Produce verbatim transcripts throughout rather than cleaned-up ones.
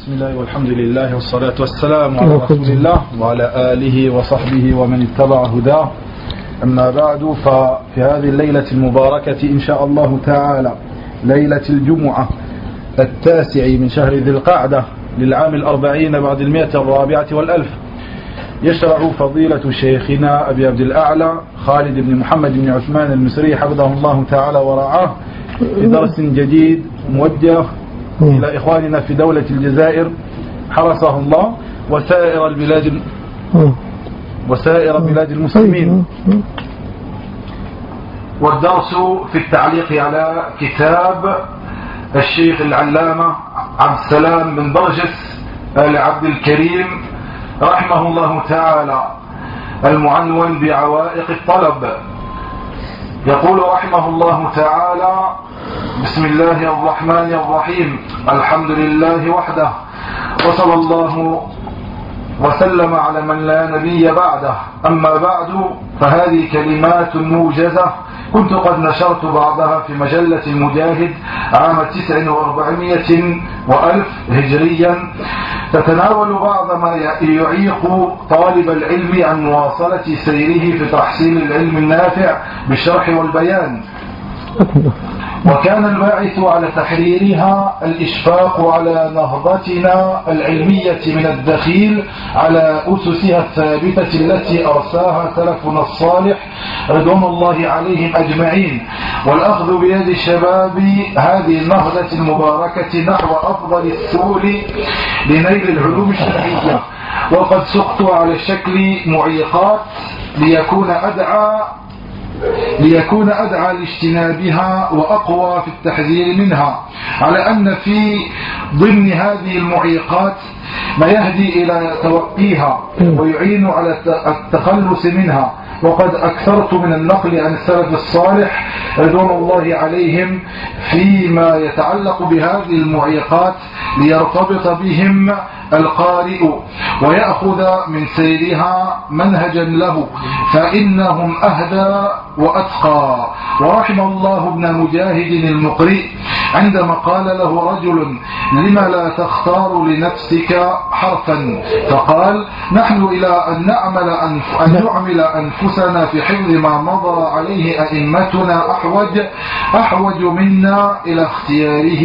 بسم الله والحمد لله والصلاة والسلام على رسول الله وعلى آله وصحبه ومن اتبع هداه. أما بعد، ففي هذه الليلة المباركة إن شاء الله تعالى، ليلة الجمعة التاسع من شهر ذي القعدة للعام الأربعين بعد المئة الرابعة والألف، يشرع فضيلة شيخنا أبي عبد الأعلى خالد بن محمد بن عثمان المصري حفظه الله تعالى ورعاه في درس جديد موجه إلى إخواننا في دولة الجزائر حرسه الله وسائر البلاد وسائر بلاد المسلمين. والدرس في التعليق على كتاب الشيخ العلامة عبد السلام بن برجس آل عبد الكريم رحمه الله تعالى المعنون بعوائق الطلب. يقول رحمه الله تعالى: بسم الله الرحمن الرحيم، الحمد لله وحده، وصلى الله وسلم على من لا نبي بعده. أما بعد، فهذه كلمات موجزة كنت قد نشرت بعضها في مجلة المجاهد عام تسع وأربعمائة وألف هجريا، تتناول بعض ما يعيق طالب العلم عن مواصلة سيره في تحصيل العلم النافع بالشرح والبيان. وكان الباعث على تحريرها الإشفاق على نهضتنا العلمية من الدخيل على أسسها الثابتة التي أرساها سلفنا الصالح رضوان الله عليهم أجمعين، والأخذ بيد شباب هذه النهضة المباركة نحو أفضل السبل لنيل العلوم الشرعية. وقد سقت على شكل معيقات ليكون أدعى ليكون أدعى لاجتنابها وأقوى في التحذير منها، على أن في ضمن هذه المعيقات ما يهدي إلى توقيها ويعين على التخلص منها. وقد أكثرت من النقل عن السلف الصالح رضوان الله عليهم فيما يتعلق بهذه المعيقات ليرتبط بهم القارئ ويأخذ من سيرها منهجا له، فإنهم أهدى وأتقى. ورحم الله ابن مجاهد المقرئ عندما قال له رجل: لما لا تختار لنفسك حرفا؟ فقال: نحن إلى أن نعمل, أنف... أن نعمل أنفسنا في حفظ ما مضى عليه أئمتنا أحوج, أحوج منا إلى اختياره.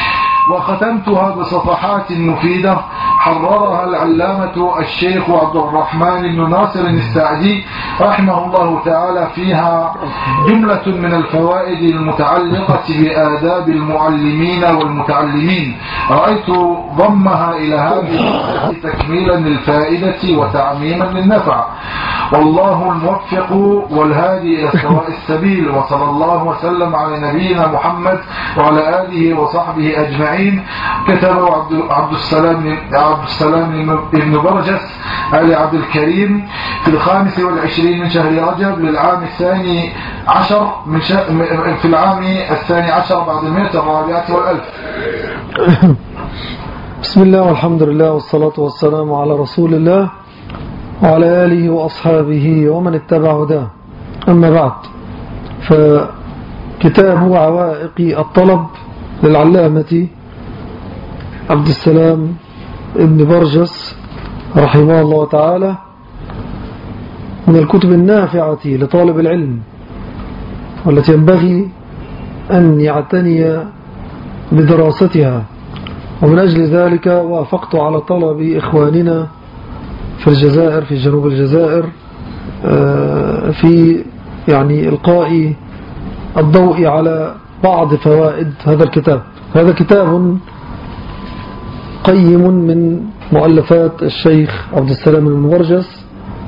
وختمتها بصفحات مفيدة حررها العلامة الشيخ عبد الرحمن بن ناصر السعدي رحمه الله تعالى، فيها جملة من الفوائد المتعلقة بآداب المعلمين والمتعلمين. رأيت ضمها إلى هذه تكميلا للفائدة وتعميما للنفع. والله الموفق والهادي إلى سواء السبيل، وصلى الله وسلم على نبينا محمد وعلى آله وصحبه أجمعين. كتبه عبد السلام عبد السلام بن برجس آل عبد الكريم في الخامس والعشرين من شهر رجب للعام الثاني عشر من في العام الثاني عشر بعد المئة الرابعة والألف. بسم الله والحمد لله والصلاة والسلام على رسول الله وعلى آله وأصحابه ومن اتبع هداه. أما بعد، فكتاب عوائق الطلب للعلامة عبد السلام ابن برجس رحمه الله تعالى من الكتب النافعة لطالب العلم، والتي ينبغي أن يعتني بدراستها. ومن أجل ذلك وافقت على طلب إخواننا في الجزائر في جنوب الجزائر في يعني إلقاء الضوء على بعض فوائد هذا الكتاب. هذا كتاب قيم من مؤلفات الشيخ عبد السلام بن برجس،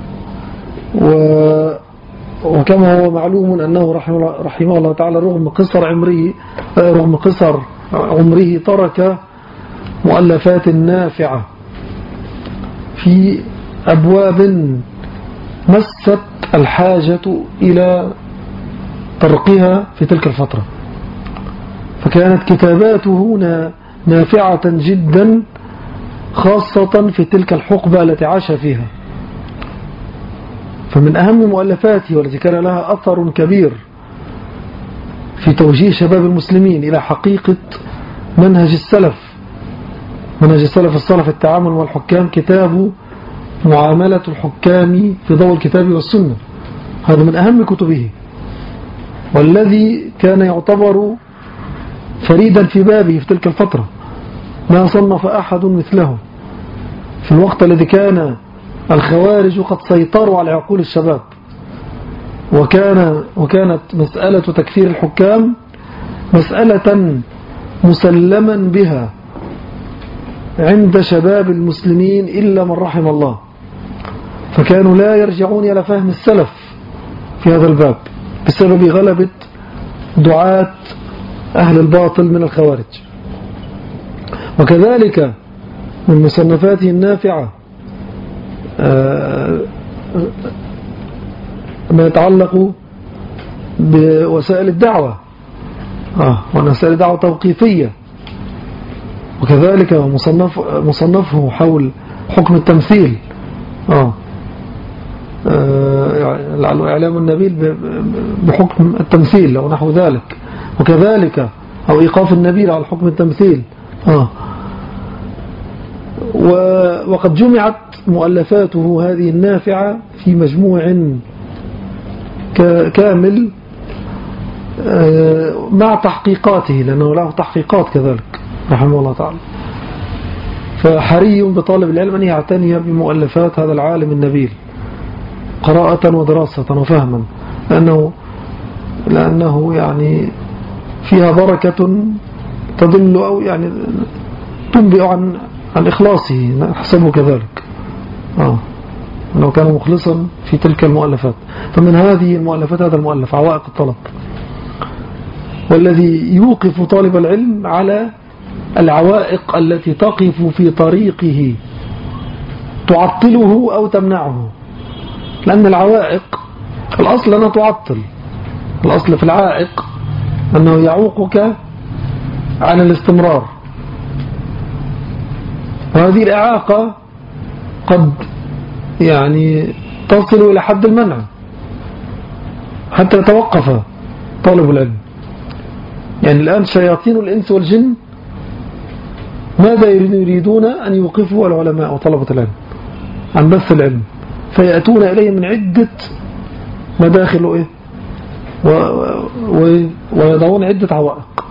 وكما هو معلوم أنه رحمه الله تعالى رغم قصر عمره رغم قصر عمره ترك مؤلفات نافعة في أبواب مست الحاجة إلى طرقها في تلك الفترة، فكانت كتاباته نافعة جدا، خاصة في تلك الحقبة التي عاش فيها. فمن أهم مؤلفاته والتي كان لها أثر كبير في توجيه شباب المسلمين إلى حقيقة منهج السلف منهج السلف الصالح في التعامل مع الحكام كتاب معاملة الحكام في ضوء الكتاب والسنة. هذا من أهم كتبه، والذي كان يعتبر فريدا في بابه في تلك الفترة، ما صنف أحد مثله في الوقت الذي كان الخوارج قد سيطروا على عقول الشباب، وكان وكانت مسألة تكفير الحكام مسألة مسلما بها عند شباب المسلمين إلا من رحم الله، فكانوا لا يرجعون إلى فهم السلف في هذا الباب بسبب غلبة دعاة أهل الباطل من الخوارج. وكذلك من مصنفاته النافعة ما يتعلق بوسائل الدعوة آه ووسائل الدعوة توقيفية، وكذلك مصنف مصنفه حول حكم التمثيل آه إعلام النبيل بحكم التمثيل أو نحو ذلك، وكذلك أو إيقاف النبيل على حكم التمثيل آه وقد جمعت مؤلفاته هذه النافعة في مجموع كامل مع تحقيقاته، لأنه له تحقيقات كذلك رحمه الله تعالى. فحري بطالب العلم أن يعتني بمؤلفات هذا العالم النبيل قراءة ودراسة وفهما، لأنه, لأنه يعني فيها بركة تدل أو يعني تنبئ عن عن إخلاصه، نحسبه كذلك آه لو كان مخلصا في تلك المؤلفات. فمن هذه المؤلفات هذا المؤلف عوائق الطلب، والذي يوقف طالب العلم على العوائق التي تقف في طريقه تعطله أو تمنعه، لأن العوائق الأصل أنها تعطل، الأصل في العائق أنه يعوقك عن الاستمرار، وهذه الإعاقة قد يعني تصل إلى حد المنع حتى يتوقف طالب العلم. يعني الآن شياطين الإنس والجن ماذا يريدون؟ أن يوقفوا العلماء وطلبة العلم عن بث العلم، فيأتون إليه من عدة مداخل إيه و... و... ويضعون عدة عوائق.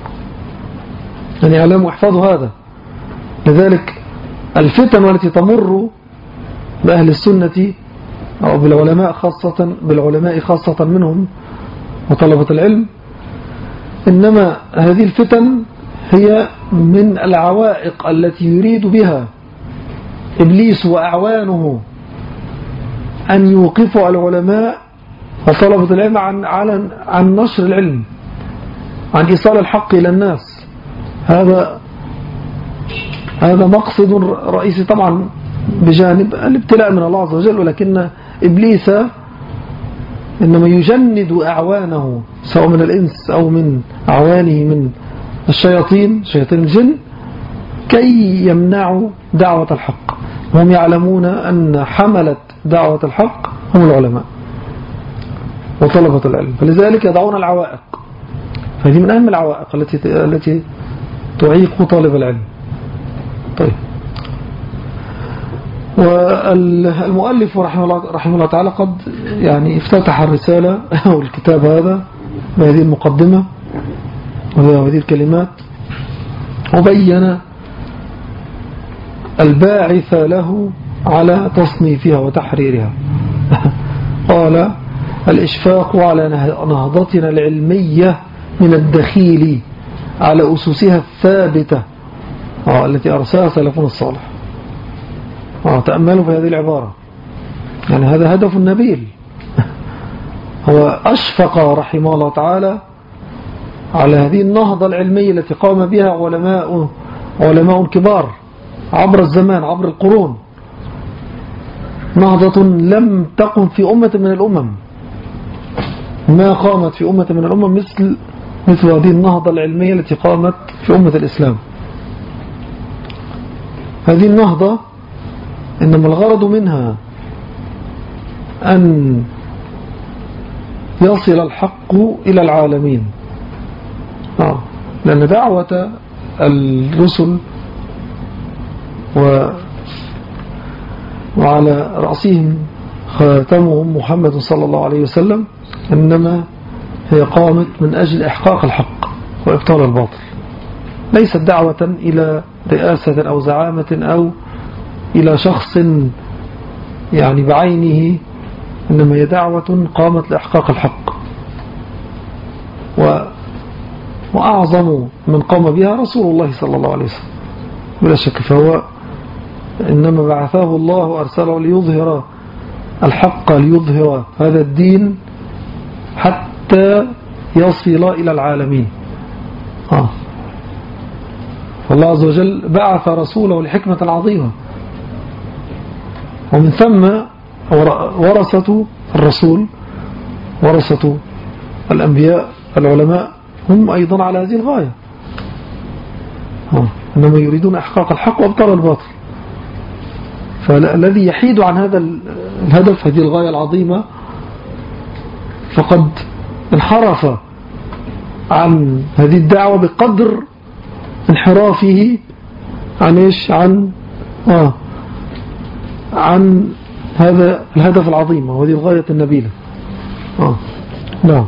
يعني اعلموا واحفظوا هذا. لذلك الفتن التي تمر بأهل السنة أو بالعلماء خاصة بالعلماء خاصة منهم وطلبة العلم، إنما هذه الفتن هي من العوائق التي يريد بها إبليس وأعوانه أن يوقفوا العلماء وطلبة العلم عن, عن, عن نشر العلم، عن إيصال الحق إلى الناس. هذا هذا مقصد رئيسي طبعا بجانب الابتلاء من الله عز وجل، ولكن إبليس إنما يجند أعوانه سواء من الإنس أو من أعوانه من الشياطين شياطين الجن كي يمنعوا دعوة الحق، وهم يعلمون أن حملة دعوة الحق هم العلماء وطلبة العلم، فلذلك يضعون العوائق. فهذه من أهم العوائق التي التي تعيق طالب العلم. طيب، والمؤلف رحمه الله, رحمه الله تعالى قد يعني افتتح الرسالة أو الكتاب هذا بهذه المقدمة وهذه الكلمات، وبين الباعث له على تصنيفها وتحريرها. قال: الإشفاق على نهضتنا العلمية من الدخيل على أسسها الثابتة التي أرساها سلفنا الصالح. تأملوا في هذه العبارة، يعني هذا هدف نبيل. هو أشفق رحمه الله تعالى على هذه النهضة العلمية التي قام بها علماء علماء كبار عبر الزمان عبر القرون، نهضة لم تقم في أمة من الأمم، ما قامت في أمة من الأمم مثل مثل هذه النهضة العلمية التي قامت في أمة الإسلام. هذه النهضة إنما الغرض منها أن يصل الحق إلى العالمين، آه. لأن دعوة الرسل و وعلى رأسهم خاتمهم محمد صلى الله عليه وسلم، إنما هي قامت من أجل إحقاق الحق وإبطال الباطل، ليست دعوة إلى رئاسة أو زعامة أو إلى شخص يعني بعينه، إنما هي دعوة قامت لإحقاق الحق. و وأعظم من قام بها رسول الله صلى الله عليه وسلم بلا شك، فهو إنما بعثه الله وأرسله ليظهر الحق، ليظهر هذا الدين حتى يصل إلى العالمين. آه. فالله عز وجل بعث رسوله لحكمة عظيمة، ومن ثم ورثة الرسول، ورثة الأنبياء العلماء هم أيضا على هذه الغاية، آه. إنما يريدون إحقاق الحق وابطال الباطل. فالذي يحيد عن هذا الهدف، هذه الغاية العظيمة، فقد انحرف عن هذه الدعوة بقدر انحرافه عن إيش؟ عن آه عن هذا الهدف العظيم وهذه الغاية النبيلة. آه نعم.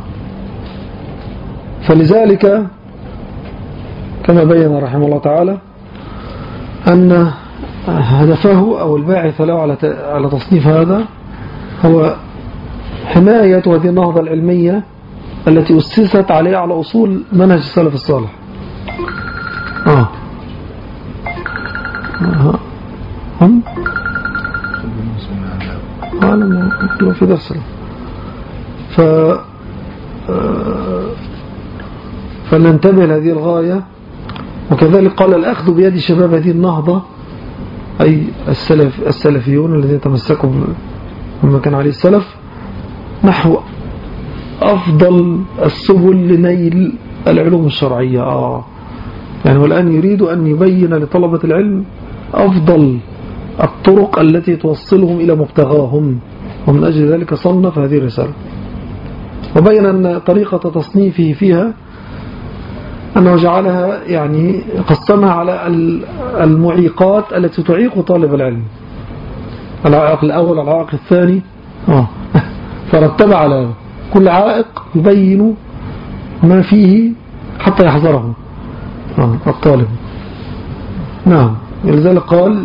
فلذلك كما بين رحمه الله تعالى أن هدفه أو الباعث له على على تصنيف هذا هو حماية هذه النهضة العلمية التي أسست عليها على أصول منهج السلف الصالح. آه. آه. هم؟ أنا أقول في درس. ف فلننتبه لهذه الغاية. وكذلك قال الأخذ بيد شباب هذه النهضة، أي السلف السلفيون الذين تمسكوا بما كان عليه السلف، نحو أفضل السبل لنيل العلوم الشرعية. آه. يعني والآن يريد أن يبين لطلبة العلم أفضل الطرق التي توصلهم إلى مبتغاهم، ومن أجل ذلك صنف هذه الرسالة، وبين أن طريقة تصنيفه فيها أنه جعلها يعني قسمها على المعيقات التي تعيق طالب العلم، العائق الأول العائق الثاني، آه. فرتب على كل عائق يبين ما فيه حتى يحذره آه. الطالب. نعم. ولذلك قال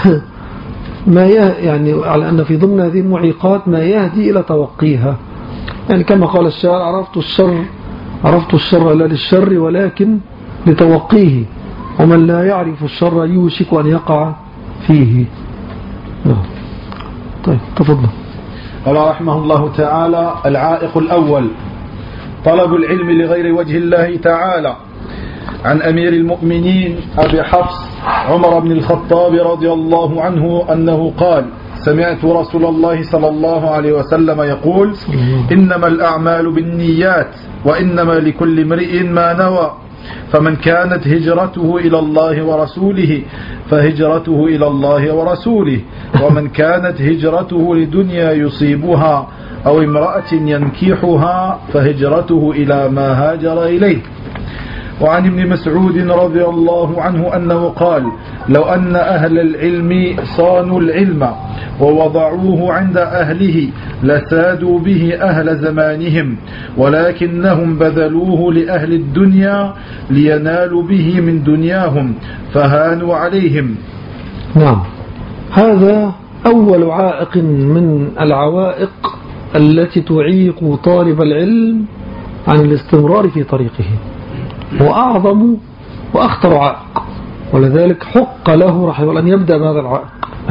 ما يعني على أن في ضمن هذه المعيقات ما يهدي إلى توقيها، يعني كما قال الشاعر: عرفت الشر عرفت الشر لا للشر ولكن لتوقيه، ومن لا يعرف الشر يوشك أن يقع فيه. نعم. طيب تفضل. قال رحمه الله تعالى: العائق الأول طلب العلم لغير وجه الله تعالى. عن أمير المؤمنين أبي حفص عمر بن الخطاب رضي الله عنه أنه قال: سمعت رسول الله صلى الله عليه وسلم يقول: إنما الأعمال بالنيات وإنما لكل امرئ ما نوى، فمن كانت هجرته إلى الله ورسوله فهجرته إلى الله ورسوله، ومن كانت هجرته لدنيا يصيبها أو امرأة ينكحها فهجرته إلى ما هاجر إليه. وعن ابن مسعود رضي الله عنه أنه قال: لو أن أهل العلم صانوا العلم ووضعوه عند أهله لسادوا به أهل زمانهم، ولكنهم بذلوه لأهل الدنيا لينالوا به من دنياهم فهانوا عليهم. نعم. هذا أول عائق من العوائق التي تعيق طالب العلم عن الاستمرار في طريقه، وأعظم وأخطر عائق، ولذلك حق له رحمه الله أن يبدأ بهذا العائق،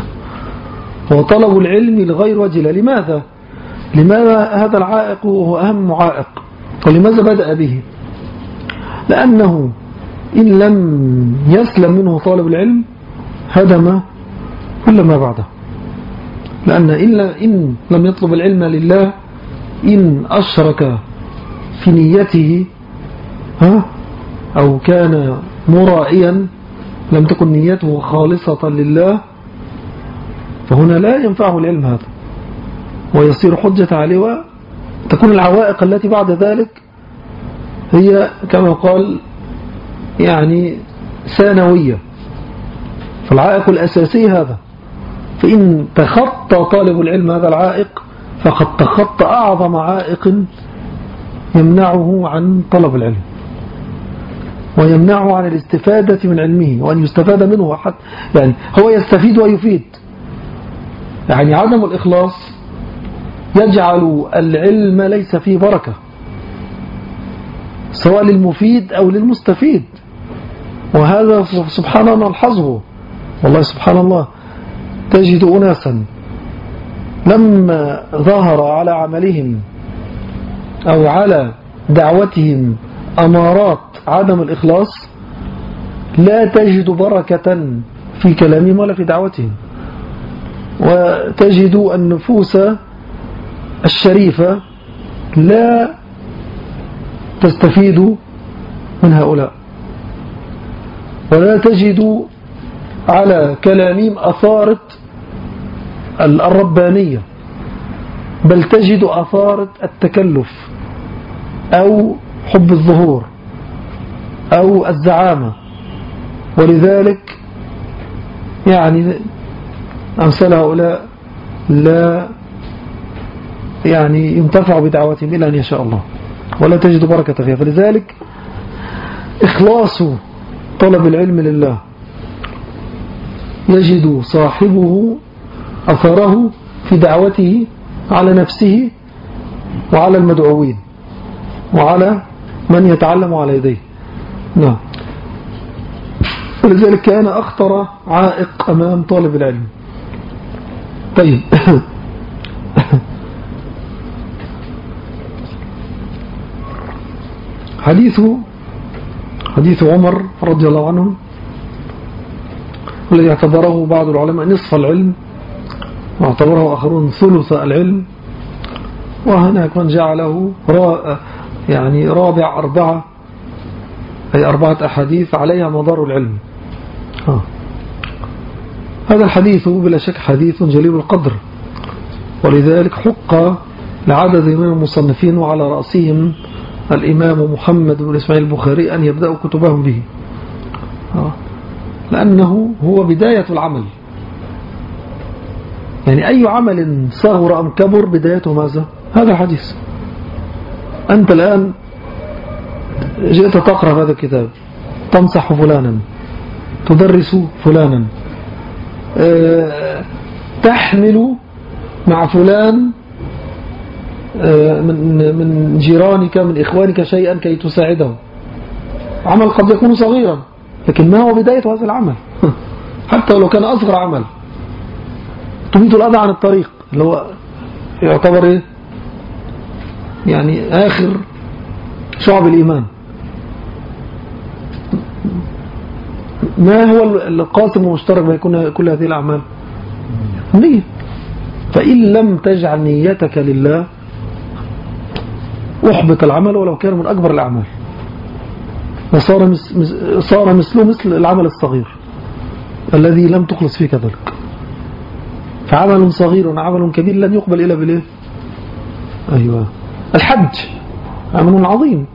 هو طلب العلم لغير وجه الله. لماذا؟ لماذا هذا العائق هو أهم عائق؟ ولماذا بدأ به؟ لأنه إن لم يسلم منه طالب العلم هدم كل ما بعده، لأن إن لم يطلب العلم لله، إن أشرك في نيته ها أو كان مرائيا، لم تكن نيته خالصة لله، فهنا لا ينفعه العلم هذا ويصير حجة عليه، وتكون العوائق التي بعد ذلك هي كما قال يعني ثانوية، فالعائق الأساسي هذا، فإن تخطى طالب العلم هذا العائق فقد تخطى أعظم عائق يمنعه عن طلب العلم ويمنعه عن الاستفادة من علمه وأن يستفاد منه حتى، يعني هو يستفيد ويفيد. يعني عدم الإخلاص يجعل العلم ليس فيه بركة سواء للمفيد أو للمستفيد، وهذا سبحان الله نلحظه. والله سبحان الله تجد أناسا لما ظهر على عملهم أو على دعوتهم أمارات عدم الإخلاص لا تجد بركة في كلامهم ولا في دعوتهم، وتجد النفوس الشريفة لا تستفيد من هؤلاء، ولا تجد على كلامهم أثارة الربانية، بل تجد أثارة التكلف أو حب الظهور أو الزعامة. ولذلك يعني أمثال هؤلاء لا يعني ينتفع بدعواتهم إلا أن يشاء الله، ولا تجد بركة فيها. فلذلك إخلاص طلب العلم لله يجد صاحبه أثره في دعوته على نفسه وعلى المدعوين وعلى من يتعلم على يديه. نعم. ولذلك كان أخطر عائق أمام طالب العلم. طيب حديث حديث عمر رضي الله عنه الذي اعتبره بعض العلماء نصف العلم واعتبره آخرون ثلث العلم، وهناك من جعله را يعني رابع أربعة، أي أربعة أحاديث عليها مدار العلم. آه. هذا الحديث بلا شك حديث جليل القدر، ولذلك حق لعدد من المصنفين وعلى رأسهم الإمام محمد بن إسماعيل البخاري أن يبدأوا كتبهم به، آه. لأنه هو بداية العمل. يعني أي عمل صغر أم كبر بدايته ماذا؟ هذا الحديث. أنت الآن جئت تقرأ هذا الكتاب، تنصح فلانا، تدرس فلانا، أه تحمل مع فلان أه من من جيرانك من إخوانك شيئا كي تساعده. عمل قد يكون صغيرا لكن ما هو بداية هذا العمل حتى لو كان أصغر عمل. تميت الأذى عن الطريق اللي هو يعتبر إيه؟ يعني آخر شعب الإيمان. ما هو القاسم المشترك بين كل هذه الأعمال؟ النية. فإن لم تجعل نيتك لله أحبط العمل ولو كان من أكبر الأعمال، وصار مس صار مثله مثل العمل الصغير الذي لم تخلص فيه كذلك. فعمل صغير وعمل كبير لن يقبل إلا بالإيه؟ أيوة. الحج عمل عظيم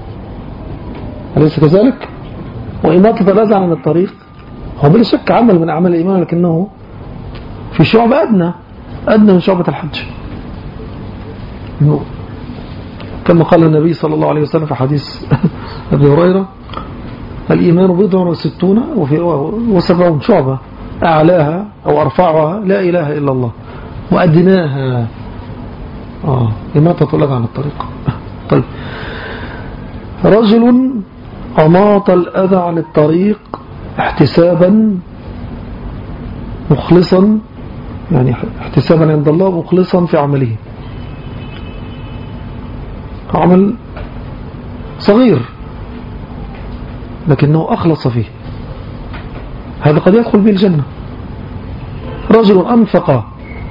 أليس كذلك؟ وإماطة الأذى عن الطريق هو بلا شك عمل من أعمال الإيمان، لكنه في شعب أدنى أدنى من شعبة الحج، كما قال النبي صلى الله عليه وسلم في حديث أبي هريرة: الإيمان بضع وستون وسبعون شعبة، أعلاها أو أرفعها لا إله إلا الله، وأدناها آه إماطة الأذى عن الطريق. طيب، رجل أماط الأذى عن الطريق احتسابا مخلصا، يعني احتسابا عند الله مخلصا في عمله، عمل صغير لكنه أخلص فيه، هذا قد يدخل به الجنة. رجل أنفق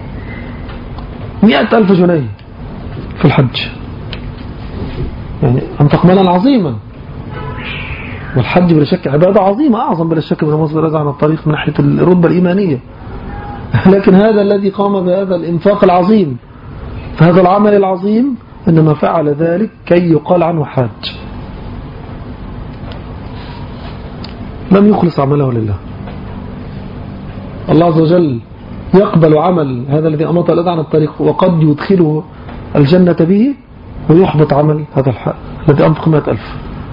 مئة ألف جنيه في الحج، يعني أنفق مالا عظيما، والحج بلا شك عبادة عظيمة أعظم بلا شك من مصدر الأذى عن الطريق من ناحية الرتبة الإيمانية، لكن هذا الذي قام بهذا الإنفاق العظيم فهذا العمل العظيم إنما فعل ذلك كي يقال عنه حاج، لم يخلص عمله لله. الله عز وجل يقبل عمل هذا الذي أمط الأذى عن الطريق وقد يدخله الجنة به، ويحبط عمل هذا الحق الذي أنفق مئة ألف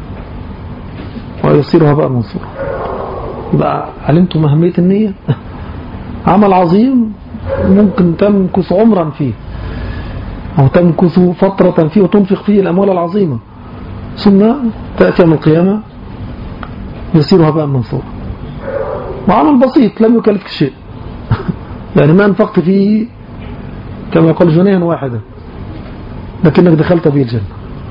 ويصيرها بقى منصورة. بقى علمتم أهمية النية؟ عمل عظيم ممكن تمكث عمرا فيه أو تمكث فترة فيه وتنفق فيه الأموال العظيمة، ثم تأتي يوم القيامة يصيرها بقى منصورة. وعمل بسيط لم يكلفك شيء يعني ما أنفقت فيه كما يقول جنيها واحدا، لكنك دخلت به الجنة.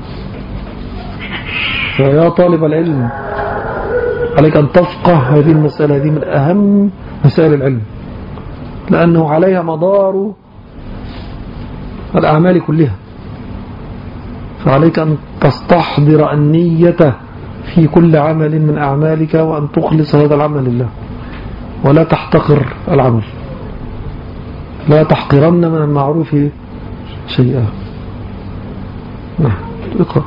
فيا طالب العلم عليك أن تفقه هذه المسألة، هذه من أهم مسائل العلم، لأنه عليها مدار الأعمال كلها. فعليك أن تستحضر النية في كل عمل من أعمالك، وأن تخلص هذا العمل لله، ولا تحتقر العمل، لا تحقرن من المعروف شيئا. نعم اقرأ.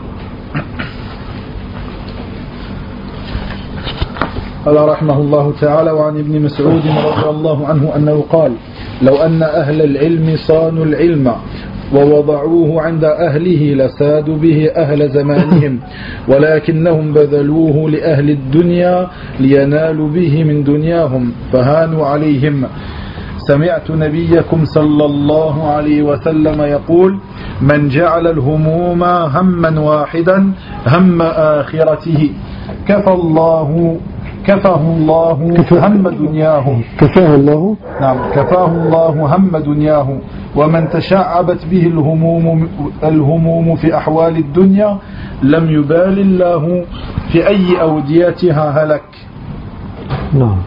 قال رحمه الله تعالى: وعن ابن مسعود رضي الله عنه أنه قال: لو أن أهل العلم صانوا العلم ووضعوه عند أهله لسادوا به أهل زمانهم، ولكنهم بذلوه لأهل الدنيا لينالوا به من دنياهم فهانوا عليهم. سمعت نبيكم صلى الله عليه وسلم يقول: من جعل الهموم هما واحدا هم آخرته كفى الله كفاه الله هم دنياه كفاه الله نعم كفاه الله هم دنياه. ومن تشعبت به الهموم الهموم في أحوال الدنيا لم يبال الله في أي أوديتها هلك. نعم.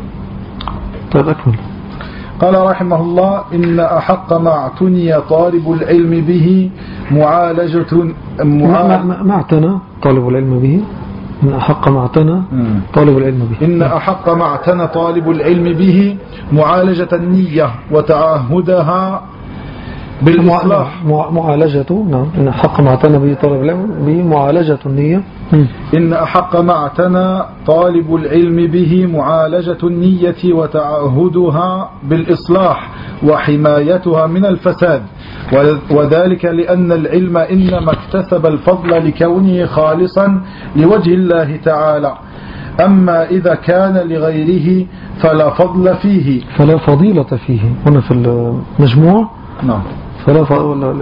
طيب أكمل. قال رحمه الله: إن أحق ما اعتني طالب العلم به معالجة ما, ما, ما اعتنى طالب العلم به إن أحق ما اعتنى طالب العلم به إن أحق ما اعتنى طالب العلم به معالجة النية وتعهدها بالإصلاح. معالجة نعم إن أحق ما اعتنى به طالب العلم به معالجة النية. إن أحق ما اعتنى طالب العلم به معالجة النية وتعهدها بالإصلاح وحمايتها من الفساد، وذلك لأن العلم إنما اكتسب الفضل لكونه خالصا لوجه الله تعالى، أما إذا كان لغيره فلا فضل فيه فلا فضيلة فيه. هنا في المجموع نعم فلا ف...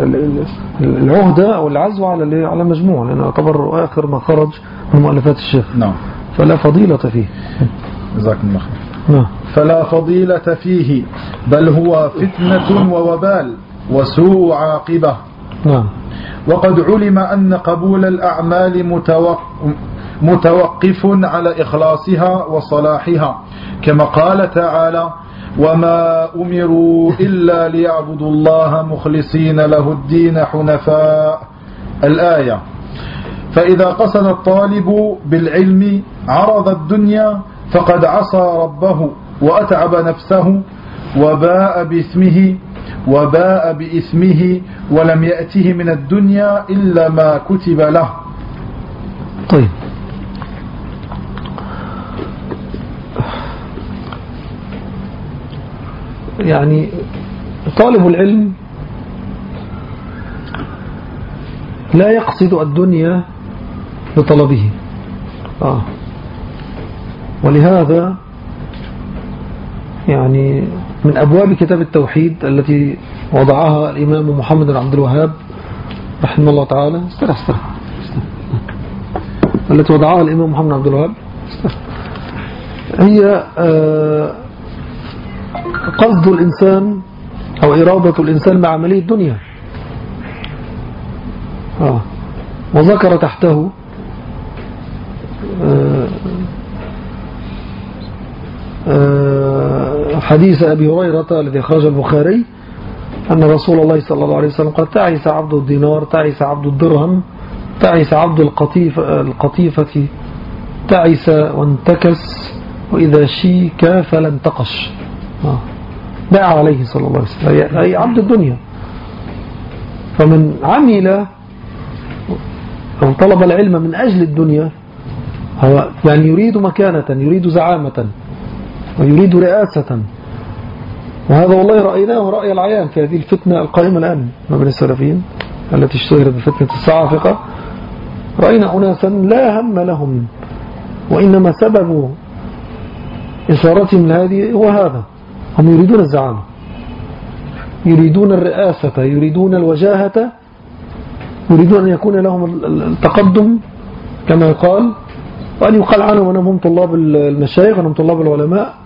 العهدة أو العزو على على مجموع، لأنه يعتبر آخر ما خرج من مؤلفات الشيخ. نعم. فلا فضيلة فيه. جزاكم الله خير. نعم. فلا فضيلة فيه بل هو فتنة ووبال وسوء عاقبة. نعم. وقد علم أن قبول الأعمال متوق... متوقف على إخلاصها وصلاحها، كما قال تعالى: وما أمروا إلا ليعبدوا الله مخلصين له الدين حنفاء، الآية. فإذا قصد الطالب بالعلم عرض الدنيا فقد عصى ربه وأتعب نفسه وباء بإثمه وباء بإثمه ولم يأته من الدنيا إلا ما كتب له. طيب يعني طالب العلم لا يقصد الدنيا بطلبه آه. ولهذا يعني من أبواب كتاب التوحيد التي وضعها الإمام محمد بن عبد الوهاب رحمه الله تعالى استرح استرح التي وضعها الإمام محمد بن عبد الوهاب هي آه قصد الإنسان أو إرادة الإنسان مع عملية الدنيا آه. وذكر تحته آه آه حديث أبي هريرة الذي أخرجه البخاري أن رسول الله صلى الله عليه وسلم قال: تعس عبد الدينار، تعس عبد الدرهم، تعس عبد القطيفة, القطيفة تعس وانتكس وإذا شيك فلا انتقش. آه. باع عليه صلى الله عليه وسلم أي عبد الدنيا. فمن عمل أو طلب العلم من أجل الدنيا هو يعني يريد مكانة، يريد زعامة، ويريد رئاسة، وهذا والله رأيناه رأي العيان في هذه الفتنة القائمة الآن ما بين السلفيين التي اشتهرت بفتنة الصعافقة. رأينا أناسا لا هم لهم، وإنما سبب إثارتهم لهذه هو هذا، هم يريدون الزعامة، يريدون الرئاسة، يريدون الوجاهة، يريدون أن يكون لهم التقدم كما يقال، وأن يقال عنهم أنهم هم طلاب المشايخ وأنهم طلاب العلماء.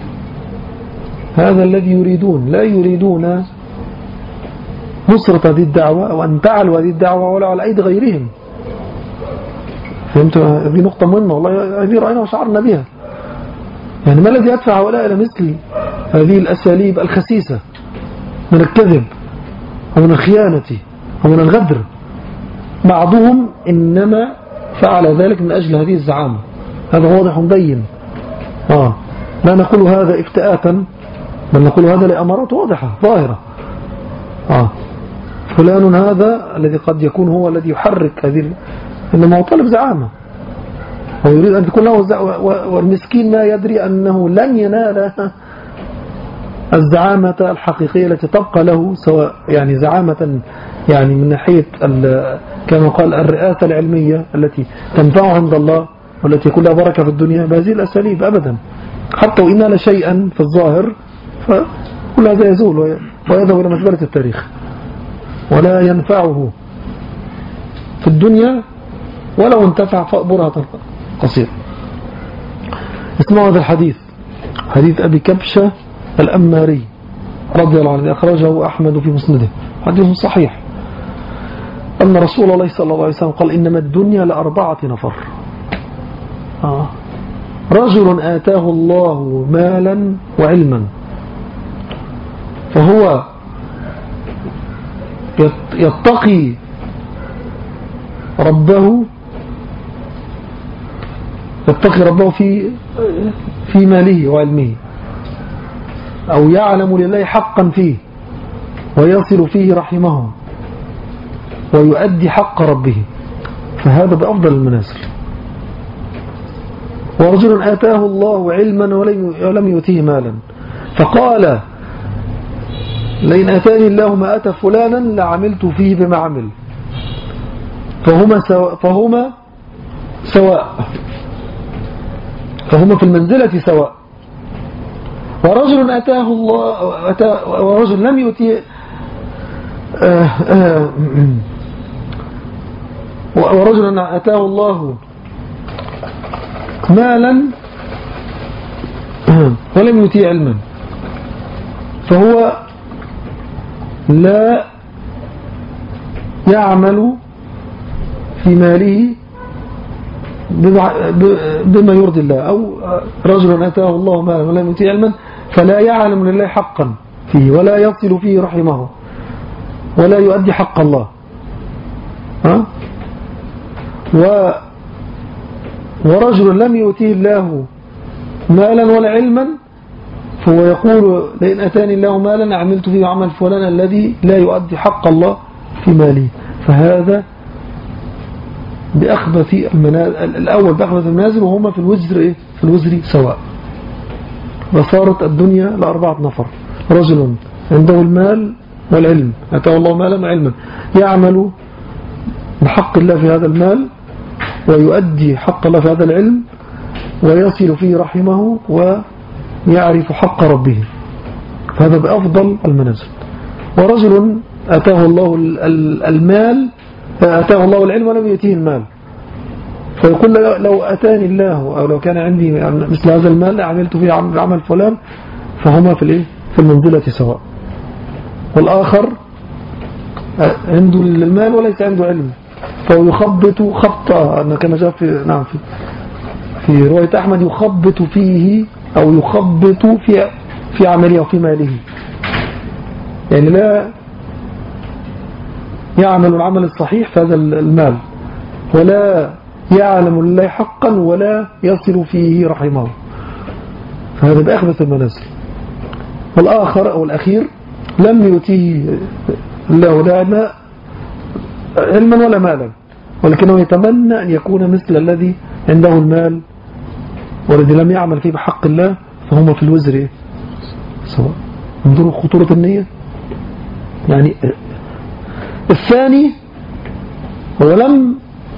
هذا الذي يريدون، لا يريدون نصرة هذه الدعوة أو أن تعلوا هذه الدعوة ولا على أيدي غيرهم. فهمت؟ هذه نقطة مهمة والله، هذه رأينا وشعرنا بها. يعني ما الذي يدفع هؤلاء إلى مثل هذه الأساليب الخسيسة من الكذب ومن الخيانة ومن الغدر؟ بعضهم إنما فعل ذلك من أجل هذه الزعامة، هذا واضح مبين. آه. لا نقول هذا افتئاتا، بل نقول هذا لأمارات واضحة ظاهرة. آه. فلان هذا الذي قد يكون هو الذي يحرك هذه، إنما هو طالب زعامة، هو يريد أن تكون له زعامة، والمسكين ما يدري أنه لن ينال الزعامة الحقيقية التي تبقى له، سواء يعني زعامة يعني من ناحية كما قال الرئاسة العلمية التي تنفعه عند الله والتي يكون لها بركة في الدنيا بهذه الأساليب أبدا. حتى وإن نال شيئا في الظاهر فكل هذا يزول ويذهب إلى مزبلة التاريخ ولا ينفعه في الدنيا ولو انتفع فأبرهة قصيرة. اسمعوا هذا الحديث، حديث أبي كبشة الأماري رضي الله عنه، أخرجه أحمد في مسنده، حديث صحيح، أن رسول الله صلى الله عليه وسلم قال إنما الدنيا لأربعة نفر. آه. رجل آتاه الله مالا وعلما فهو يتقي ربه يتقي ربه في في ماله وعلمه، أو يعلم لله حقا فيه ويصل فيه رحمه ويؤدي حق ربه، فهذا بأفضل المنازل. ورجل آتاه الله علما ولم يؤتيه مالا فقال لئن آتاني الله ما آتى فلانا لعملت فيه بما عمل، فهما سواء فهما سواء فهما في المنزلة سواء. ورجل آتاه الله أتى ورجل لم يؤتيه آه آه ورجل آتاه الله مالا ولم يؤتيه علما فهو لا يعمل في ماله بما يرضي الله، أو رجل أتاه الله مالا ولم يؤتيه علما فلا يعلم لله حقا فيه ولا يصل فيه رحمه ولا يؤدي حق الله. ها؟ و ورجل لم يؤتيه الله مالا ولا علما فهو يقول لئن أتاني الله مالا عملت فيه عمل فلان الذي لا يؤدي حق الله في ماله، فهذا بأخبث المنازل، الأول بأخبث المنازل وهما في الوزر إيه؟ في الوزر سواء. وصارت الدنيا لأربعة نفر، رجل عنده المال والعلم، أتاه الله مالا وعلما يعمل بحق الله في هذا المال ويؤدي حق الله في هذا العلم ويصل فيه رحمه ويعرف حق ربه، فهذا بأفضل المنازل. ورجل أتاه الله المال أتاه الله العلم ولم يؤتيه المال فيقول لو أتاني الله أو لو كان عندي مثل هذا المال عملت فيه عمل فلان، فهما في الايه في المنزلة سواء. والآخر عنده المال وليس عنده علم فهو يخبط خبطة، أنه كما جاء في نعم في في رواية أحمد يخبط فيه أو يخبط في في عمله وفي ماله، يعني لا يعمل العمل الصحيح في هذا المال ولا يعلم لله حقا ولا يصل فيه رحمه، فهذا بأخبث المنازل. والآخر أو الأخير لم يؤتيه الله لا علما ولا مالا ولكنه يتمنى أن يكون مثل الذي عنده المال والذي لم يعمل فيه بحق الله، فهما في الوزر سواء. انظروا خطورة النية. يعني الثاني هو لم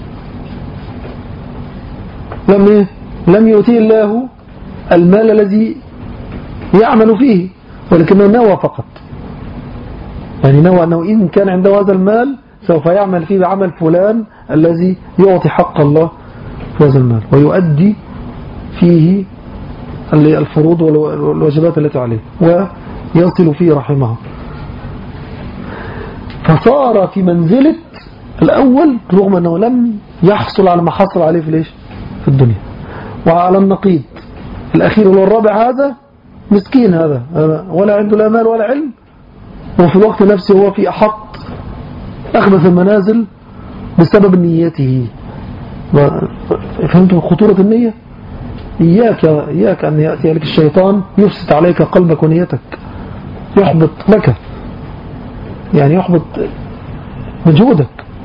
لم إيه؟ لم يؤتيه الله المال الذي يعمل فيه، ولكنه نوى فقط. يعني نوى أنه إن كان عنده هذا المال سوف يعمل فيه بعمل فلان الذي يعطي حق الله في هذا المال ويؤدي فيه الفروض والواجبات التي عليه ويصل فيه رحمه. فصار في منزلة الأول رغم أنه لم يحصل على ما حصل عليه في ليش في الدنيا. وعلى النقيض الأخير والرابع هذا مسكين، هذا ولا عنده لا مال ولا علم، وفي الوقت نفسه هو في أحط أخبث المنازل بسبب نيته. فهمتم خطورة النية؟ إياك, إياك أن يأتي لك الشيطان يفسد عليك قلبك ونيتك، يحبط لك، يعني يحبط مجهودك،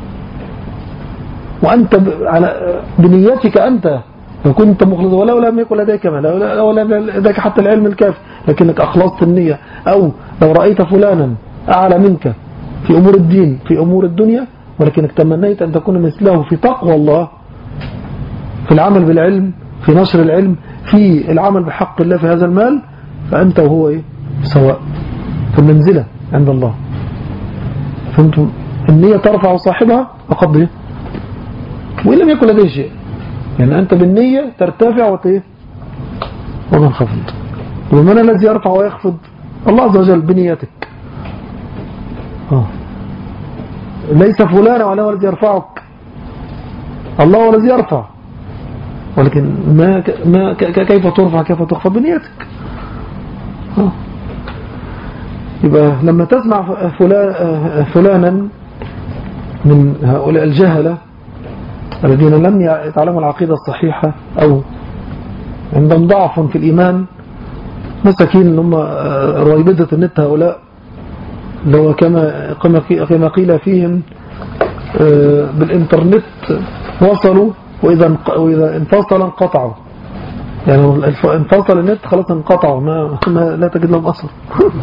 وأنت على بنيتك أنت لو كنت مخلص ولو لم يكن لديك مال ولو لم لديك حتى العلم الكافي، لكنك أخلصت النية. أو لو رأيت فلانا أعلى منك في أمور الدين في أمور الدنيا ولكنك تمنيت أن تكون مثله في تقوى الله، في العمل بالعلم، في نشر العلم، في العمل بحق الله في هذا المال، فأنت وهو إيه؟ سواء في المنزلة عند الله. فهمتم؟ النية ترفع صاحبها بقدره وإن لم يكن لديه شيء. يعني أنت بالنية ترتفع وتيه وتنخفض. ومن الذي يرفع ويخفض؟ الله عز وجل بنيتك. آه. ليس فلان ولا هو الذي يرفعك، الله هو الذي يرفع، ولكن ما ما كيف ترفع كيف تخفض بنيتك. آه. يبقى لما تسمع فلانا من هؤلاء الجهلة الذين لم يتعلموا العقيدة الصحيحة أو عندهم ضعف في الإيمان، مساكين هم رويبدة النت هؤلاء، اللي هو كما كما قيل فيهم بالإنترنت وصلوا وإذا وإذا انفصل انقطعوا. يعني انفصل النت خلاص انقطعوا، ما, ما لا تجد لهم أثر.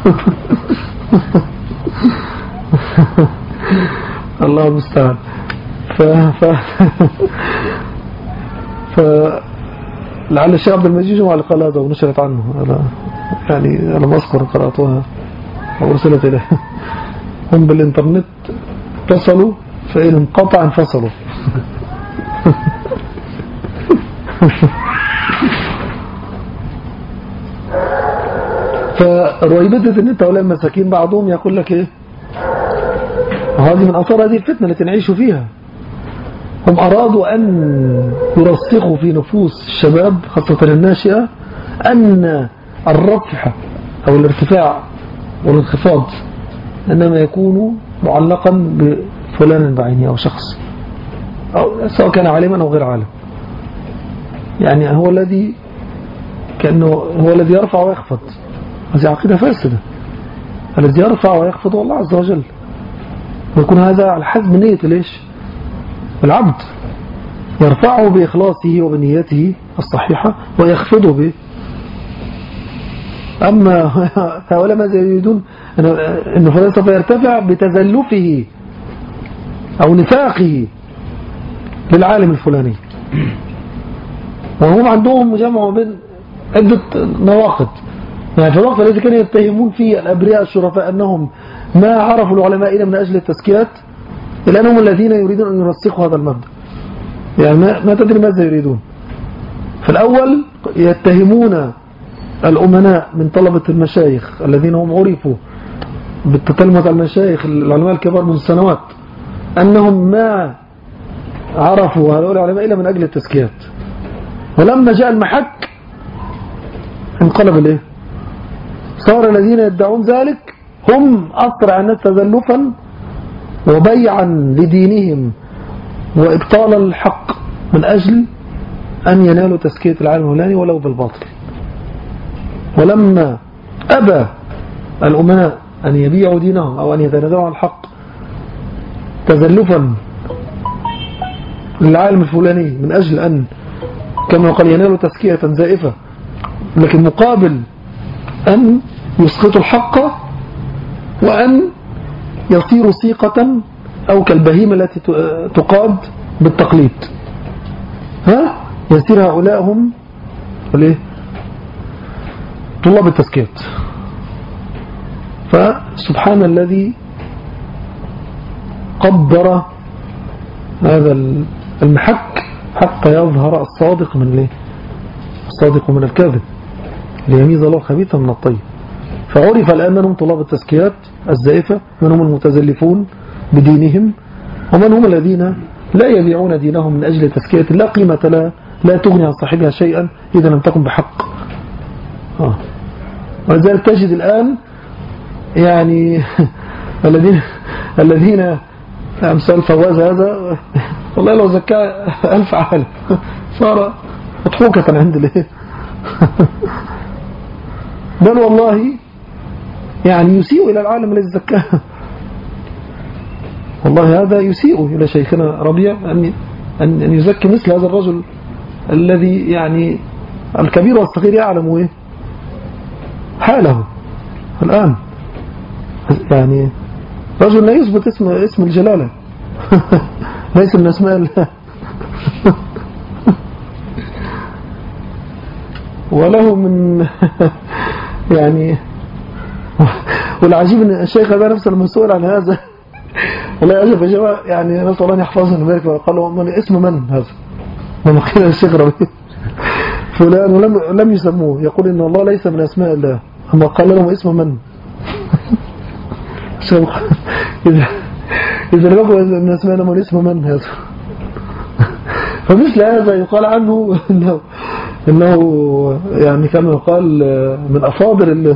الله المستعان. ف ف ف لعل الشيخ عبد المجيد جمع قال هذا ونشرت عنه، أنا يعني أنا ما أذكر قرأتها أو أرسلت إليه. هم بالإنترنت اتصلوا فإن انقطع انفصلوا. فرويبدة النت هؤلاء المساكين بعضهم يقول لك إيه، وهذه من أثار هذه الفتنة التي نعيش فيها. هم أرادوا أن يرسخوا في نفوس الشباب خاصة الناشئة أن الرفع أو الارتفاع والانخفاض إنما يكون معلقا بفلان بعينه أو شخص، أو سواء كان عالما أو غير عالم. يعني هو الذي كأنه هو الذي يرفع ويخفض. هذه عقيدة فاسدة. الذي يرفع ويخفض هو الله عز وجل، ويكون هذا على حسب نية ليش العبد، يرفعه بإخلاصه وبنيته الصحيحة ويخفضه به. أما هؤلاء ماذا يريدون؟ أنه فلان سوف يرتفع بتزلفه أو نفاقه للعالم الفلاني، وهم عندهم مجمع بين عدة نواقض. يعني في الوقت الذي كانوا يتهمون فيه الأبرياء الشرفاء أنهم ما عرفوا العلماء إلا من أجل التزكيات، إلا أنهم الذين يريدون أن يرسخوا هذا المبدأ. يعني ما تدري ماذا يريدون. في الأول يتهمون الأمناء من طلبة المشايخ الذين هم عرفوا بالتتلمذ على المشايخ العلماء الكبار من سنوات أنهم ما عرفوا هؤلاء العلماء إلا من أجل التزكيات. ولما جاء المحك انقلب الايه؟ صار الذين يدعون ذلك هم أسرع الناس تزلفا وبيعا لدينهم وإبطال الحق من أجل أن ينالوا تزكية العالم الفلاني ولو بالباطل. ولما أبى الأمناء أن يبيعوا دينهم أو أن يتنازلوا عن الحق تزلفا للعالم الفلاني من أجل أن كما قال ينالوا تزكية زائفة، لكن مقابل أن يسقط الحق وأن يصير سيقة أو كالبهيمة التي تقاد بالتقليد. ها يصير هؤلاء هم طلاب التزكيات. فسبحان الذي قدر هذا المحك حتى يظهر الصادق من ليه الصادق من الكاذب ليميز الله الخبيث من الطيب. فعرف الآن من هم طلاب التزكيات الزائفة، من هم المتزلفون بدينهم، ومن هم الذين لا يبيعون دينهم من أجل تزكية لا قيمة لا لا تغني عن صاحبها شيئا إذا لم تكن بحق. آه. ولذلك تجد الآن يعني الذين الذين أمثال فواز هذا والله لو زكى ألف عالم صار مضحوكة عند الايه بل والله يعني يسيء إلى العالم الذي زكاه. والله هذا يسيء إلى شيخنا ربيع أن أن يزكي مثل هذا الرجل الذي يعني الكبير والصغير يعلم إيه حاله الآن. يعني رجل لا يثبت اسم اسم الجلالة ليس من اسماء الله وله من يعني والعجيب ان الشيخ هذا نفسه المسؤول عن هذا والله يعجب يا جماعه، يعني نسال الله ان يحفظه ويبارك له. قال له من اسم من هذا؟ لما قيل الشيخ ربيع فلان ولم لم يسموه، يقول ان الله ليس من اسماء الله، اما قال لهم اسم من إذا إذا لم يكن من اسماء الله اسم من هذا؟ فمثل هذا يقال عنه انه انه يعني كما يقال من افاضل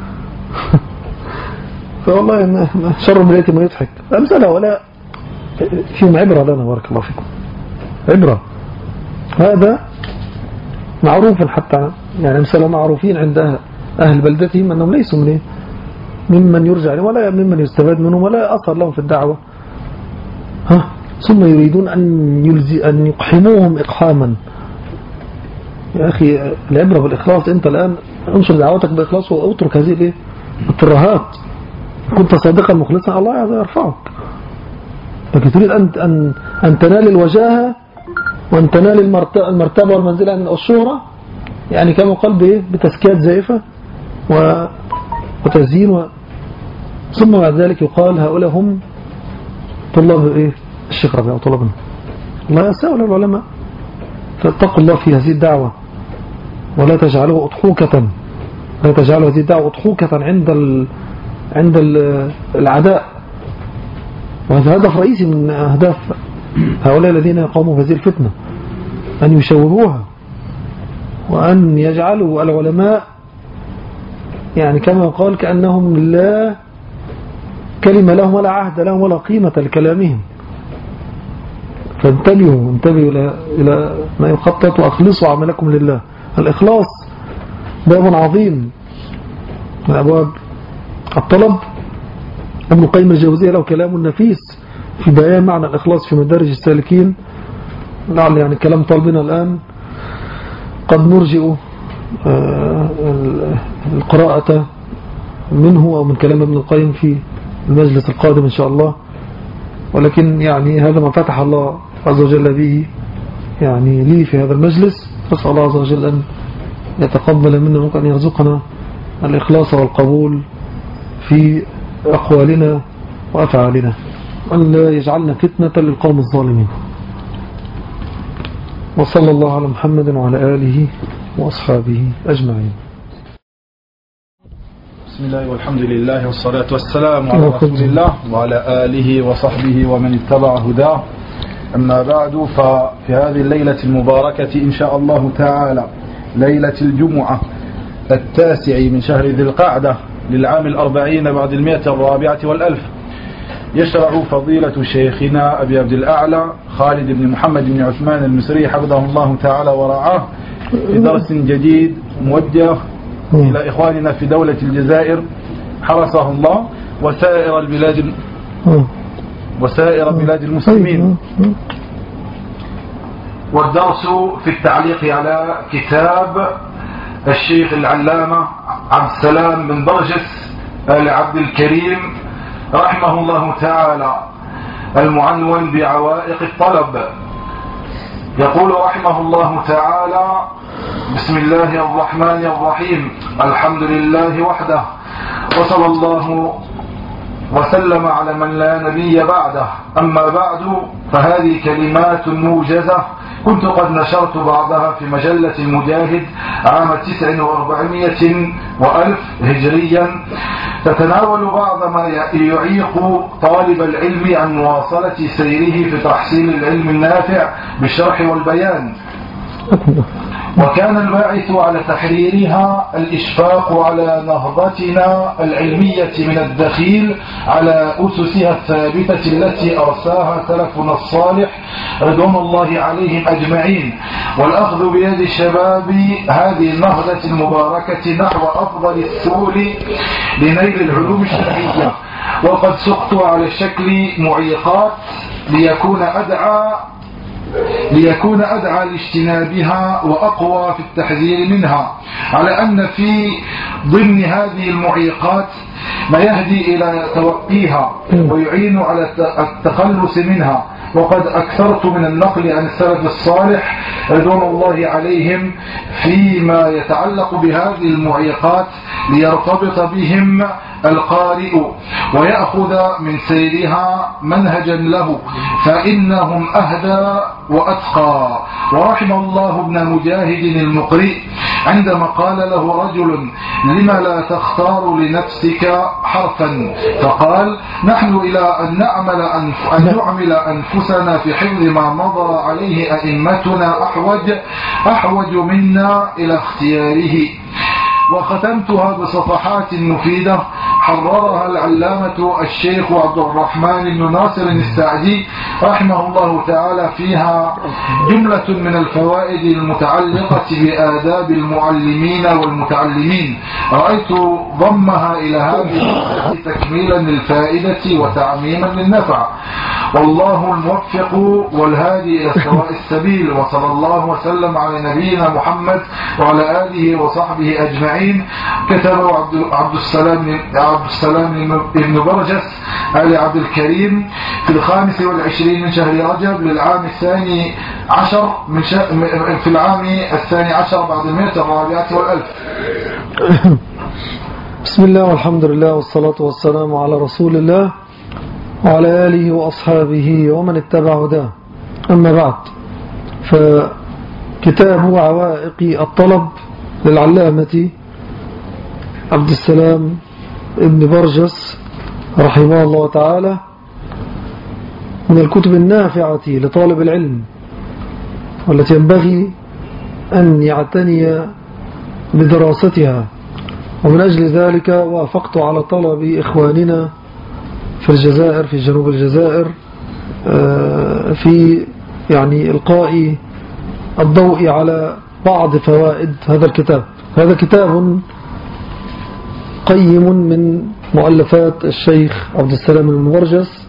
فوالله إن شر مليت ما يضحك امثله ولا فيهم عبره لنا بارك الله فيكم. عبره هذا معروف حتى يعني امثله معروفين عند اهل بلدتهم انهم ليسوا من ممن يرجع ولا ممن يستفاد منهم ولا اثر لهم في الدعوه. ها ثم يريدون ان يلزي ان يقحموهم اقحاما. يا أخي العبرة بالإخلاص. أنت الآن انشر دعوتك بإخلاص واترك هذه الترهات. كنت صادقا مخلصا الله عز وجل يرفعك. لكن تريد أن أن أن تنال الوجاهة وأن تنال المرتبة والمنزلة من الشهرة، يعني كما قال بإيه بتزكيات زائفة وتزيين و... ثم بعد ذلك يقال هؤلاء هم طلاب إيه الشيخ ربيع وطلابنا. الله يسأل العلماء فاتقوا الله في هذه الدعوة ولا تجعلوه أضحوكة، لا تجعلوا هذه الدعوة أضحوكة عند ال... عند ال... العداء. وهذا هدف رئيسي من أهداف هؤلاء الذين يقوموا بهذه الفتنة، أن يشوهوها وأن يجعلوا العلماء يعني كما يقال كأنهم لا كلمة لهم ولا عهد لهم ولا قيمة لكلامهم. فانتبهوا انتبهوا إلى إلى ما يخطط وأخلصوا عملكم لله. الإخلاص باب عظيم من أبواب الطلب. ابن القيم الجوزية له كلام نفيس في بيان معنى الإخلاص في مدارج السالكين. لعل يعني كلام طالبنا الآن قد نرجئ القراءة منه أو من كلام ابن القيم في المجلس القادم إن شاء الله، ولكن يعني هذا ما فتح الله عز وجل به يعني لي في هذا المجلس. فأسأل الله عز وجل أن يتقبل منا وأن يرزقنا الإخلاص والقبول في أقوالنا وأفعالنا، وأن لا يجعلنا فتنة للقوم الظالمين. وصلى الله على محمد وعلى آله وأصحابه أجمعين. بسم الله والحمد لله والصلاة والسلام على رسول الله وعلى آله وصحبه ومن اتبع هداه. أما بعد، ففي هذه الليلة المباركة إن شاء الله تعالى، ليلة الجمعة التاسع من شهر ذي القعدة للعام الأربعين بعد المئة الرابعة والألف، يشرع فضيلة شيخنا أبي عبد الأعلى خالد بن محمد بن عثمان المصري حفظه الله تعالى ورعاه في درس جديد موجه إلى إخواننا في دولة الجزائر حرسه الله وسائر البلاد وسائر بلاد المسلمين. والدرس في التعليق على كتاب الشيخ العلامة عبد السلام بن برجس آل عبد الكريم رحمه الله تعالى، المعنون بعوائق الطلب. يقول رحمه الله تعالى: بسم الله الرحمن الرحيم، الحمد لله وحده، وصلى الله وسلم على من لا نبي بعده. أما بعد، فهذه كلمات موجزة كنت قد نشرت بعضها في مجلة المجاهد عام تسع وأربعمائة وألف هجريا، تتناول بعض ما يعيق طالب العلم عن مواصلة سيره في تحصيل العلم النافع بالشرح والبيان. وكان الباعث على تحريرها الإشفاق على نهضتنا العلمية من الدخيل على أسسها الثابتة التي أرساها سلفنا الصالح رضوان الله عليهم أجمعين، والأخذ بيد شباب هذه النهضة المباركة نحو أفضل السبل لنيل العلوم الشرعية. وقد سقت على شكل معيقات ليكون أدعى ليكون أدعى لاجتنابها وأقوى في التحذير منها، على أن في ضمن هذه المعيقات ما يهدي إلى توقيها ويعين على التخلص منها. وقد أكثرت من النقل عن السلف الصالح رضوان الله عليهم فيما يتعلق بهذه المعيقات ليرتبط بهم القارئ ويأخذ من سيرها منهجا له، فإنهم أهدى وأتقى. ورحم الله ابن مجاهد المقرئ عندما قال له رجل: لما لا تختار لنفسك حرفا؟ فقال: نحن إلى أن نعمل, أنف... أن نعمل أنفسنا في حفظ ما مضى عليه أئمتنا أحوج, أحوج منا إلى اختياره. وختمتها بصفحات مفيدة حررها العلامة الشيخ عبد الرحمن بن ناصر السعدي رحمه الله تعالى، فيها جملة من الفوائد المتعلقة بآداب المعلمين والمتعلمين. رأيت ضمها إلى هذه تكميلا للفائدة وتعميما للنفع. والله الموفق والهادي إلى سواء السبيل، وصلى الله وسلم على نبينا محمد وعلى آله وصحبه أجمعين. كتبه عبد السلام عبد السلام بن برجس آل عبد الكريم في الخامس والعشرين من شهر رجب للعام الثاني عشر من في العام الثاني عشر بعد المئة الرابعة والألف. بسم الله والحمد لله والصلاة والسلام على رسول الله وعلى آله وأصحابه ومن اتبع هداه. أما بعد، فكتاب عوائق الطلب للعلامة عبد السلام ابن برجس رحمه الله تعالى من الكتب النافعة لطالب العلم، والتي ينبغي أن يعتني بدراستها. ومن أجل ذلك وافقت على طلب إخواننا في الجزائر في جنوب الجزائر في يعني إلقاء الضوء على بعض فوائد هذا الكتاب. هذا كتاب قيم من مؤلفات الشيخ عبد السلام بن برجس،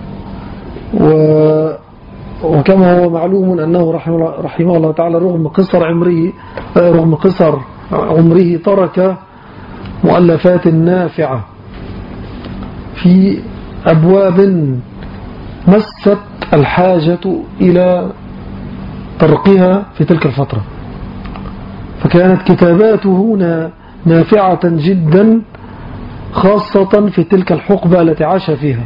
وكما هو معلوم أنه رحمه الله تعالى رغم قصر عمره رغم قصر عمره ترك مؤلفات نافعة في أبواب مست الحاجة إلى طرقها في تلك الفترة، فكانت كتاباته نافعة جدا خاصة في تلك الحقبة التي عاش فيها.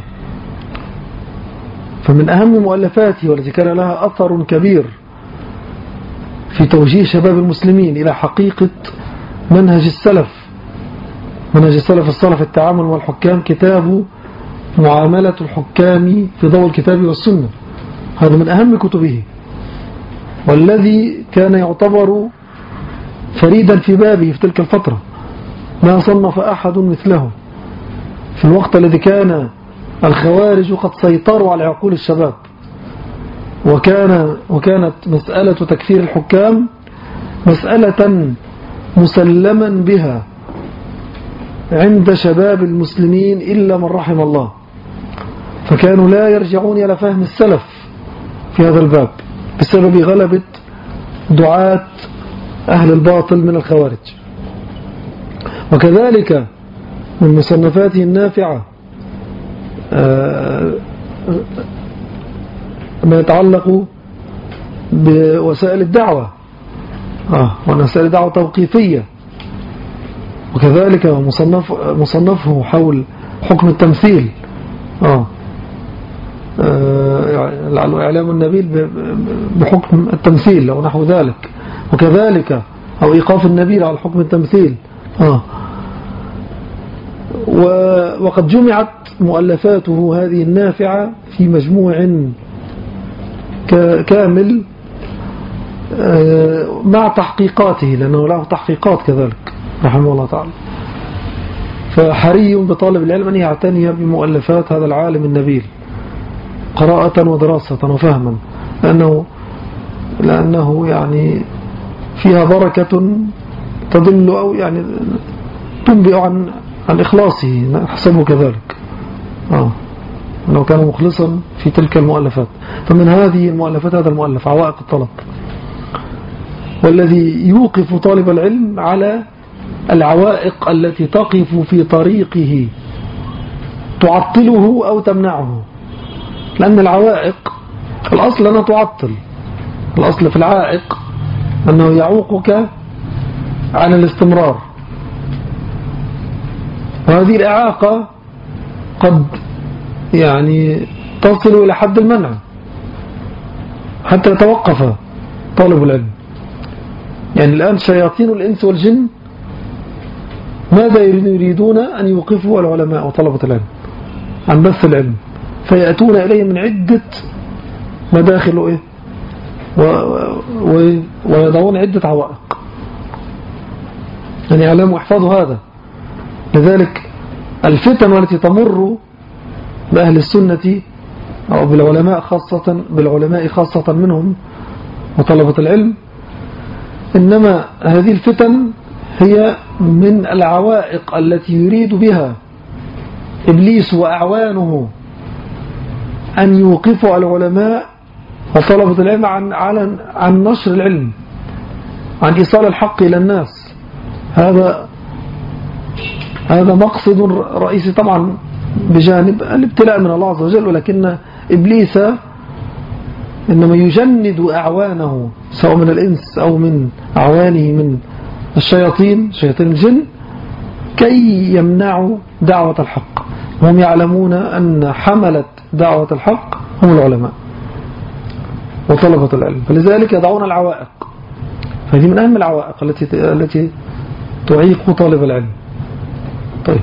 فمن أهم مؤلفاته والتي كان لها أثر كبير في توجيه شباب المسلمين إلى حقيقة منهج السلف منهج السلف الصالح في التعامل مع الحكام كتاب معاملة الحكام في ضوء الكتاب والسنة. هذا من أهم كتبه، والذي كان يعتبر فريدا في بابه في تلك الفترة، ما صنف أحد مثله في الوقت الذي كان الخوارج قد سيطروا على عقول الشباب، وكان وكانت مسألة تكفير الحكام مسألة مسلما بها عند شباب المسلمين إلا من رحم الله، فكانوا لا يرجعون إلى فهم السلف في هذا الباب بسبب غلبة دعاة أهل الباطل من الخوارج. وكذلك من مصنفاته النافعة ما يتعلق بوسائل الدعوة آه ووسائل الدعوة توقيفية. وكذلك مصنف مصنفه حول حكم التمثيل آه إعلام النبيل بحكم التمثيل أو نحو ذلك. وكذلك أو إيقاف النبيل على حكم التمثيل آه وقد جمعت مؤلفاته هذه النافعة في مجموع كامل مع تحقيقاته، لأنه له تحقيقات كذلك رحمه الله تعالى. فحري بطالب العلم أن يعتني بمؤلفات هذا العالم النبيل قراءة ودراسة وفهما، لأنه, لأنه يعني فيها بركة تدل أو يعني تنبئ عن عن إخلاصه، نحسبه كذلك آه أنه كان مخلصا في تلك المؤلفات. فمن هذه المؤلفات هذا المؤلف عوائق الطلب، والذي يوقف طالب العلم على العوائق التي تقف في طريقه تعطله أو تمنعه. لأن العوائق الأصل أنها تعطل، الأصل في العائق أنه يعوقك عن الاستمرار، وهذه الإعاقة قد يعني تصل إلى حد المنع حتى يتوقف طالب العلم. يعني الآن شياطين الإنس والجن ماذا يريدون؟ أن يوقفوا العلماء وطلبة العلم عن بث العلم، فيأتون إليه من عدة مداخل إيه و... و... ويضعون عدة عوائق. يعني اعلموا واحفظوا هذا. لذلك الفتن التي تمر بأهل السنة أو بالعلماء خاصة بالعلماء خاصة منهم وطلبة العلم، إنما هذه الفتن هي من العوائق التي يريد بها إبليس وأعوانه أن يوقفوا العلماء وطلبة العلم عن, عن, عن نشر العلم، عن إيصال الحق إلى الناس. هذا هذا مقصد رئيسي طبعا بجانب الابتلاء من الله عز وجل، ولكن إبليس إنما يجند أعوانه سواء من الإنس أو من أعوانه من الشياطين شياطين الجن كي يمنعوا دعوة الحق، وهم يعلمون أن حملة دعوة الحق هم العلماء وطلبة العلم، فلذلك يضعون العوائق. فهذه من أهم العوائق التي التي تعيق طالب العلم. طيب،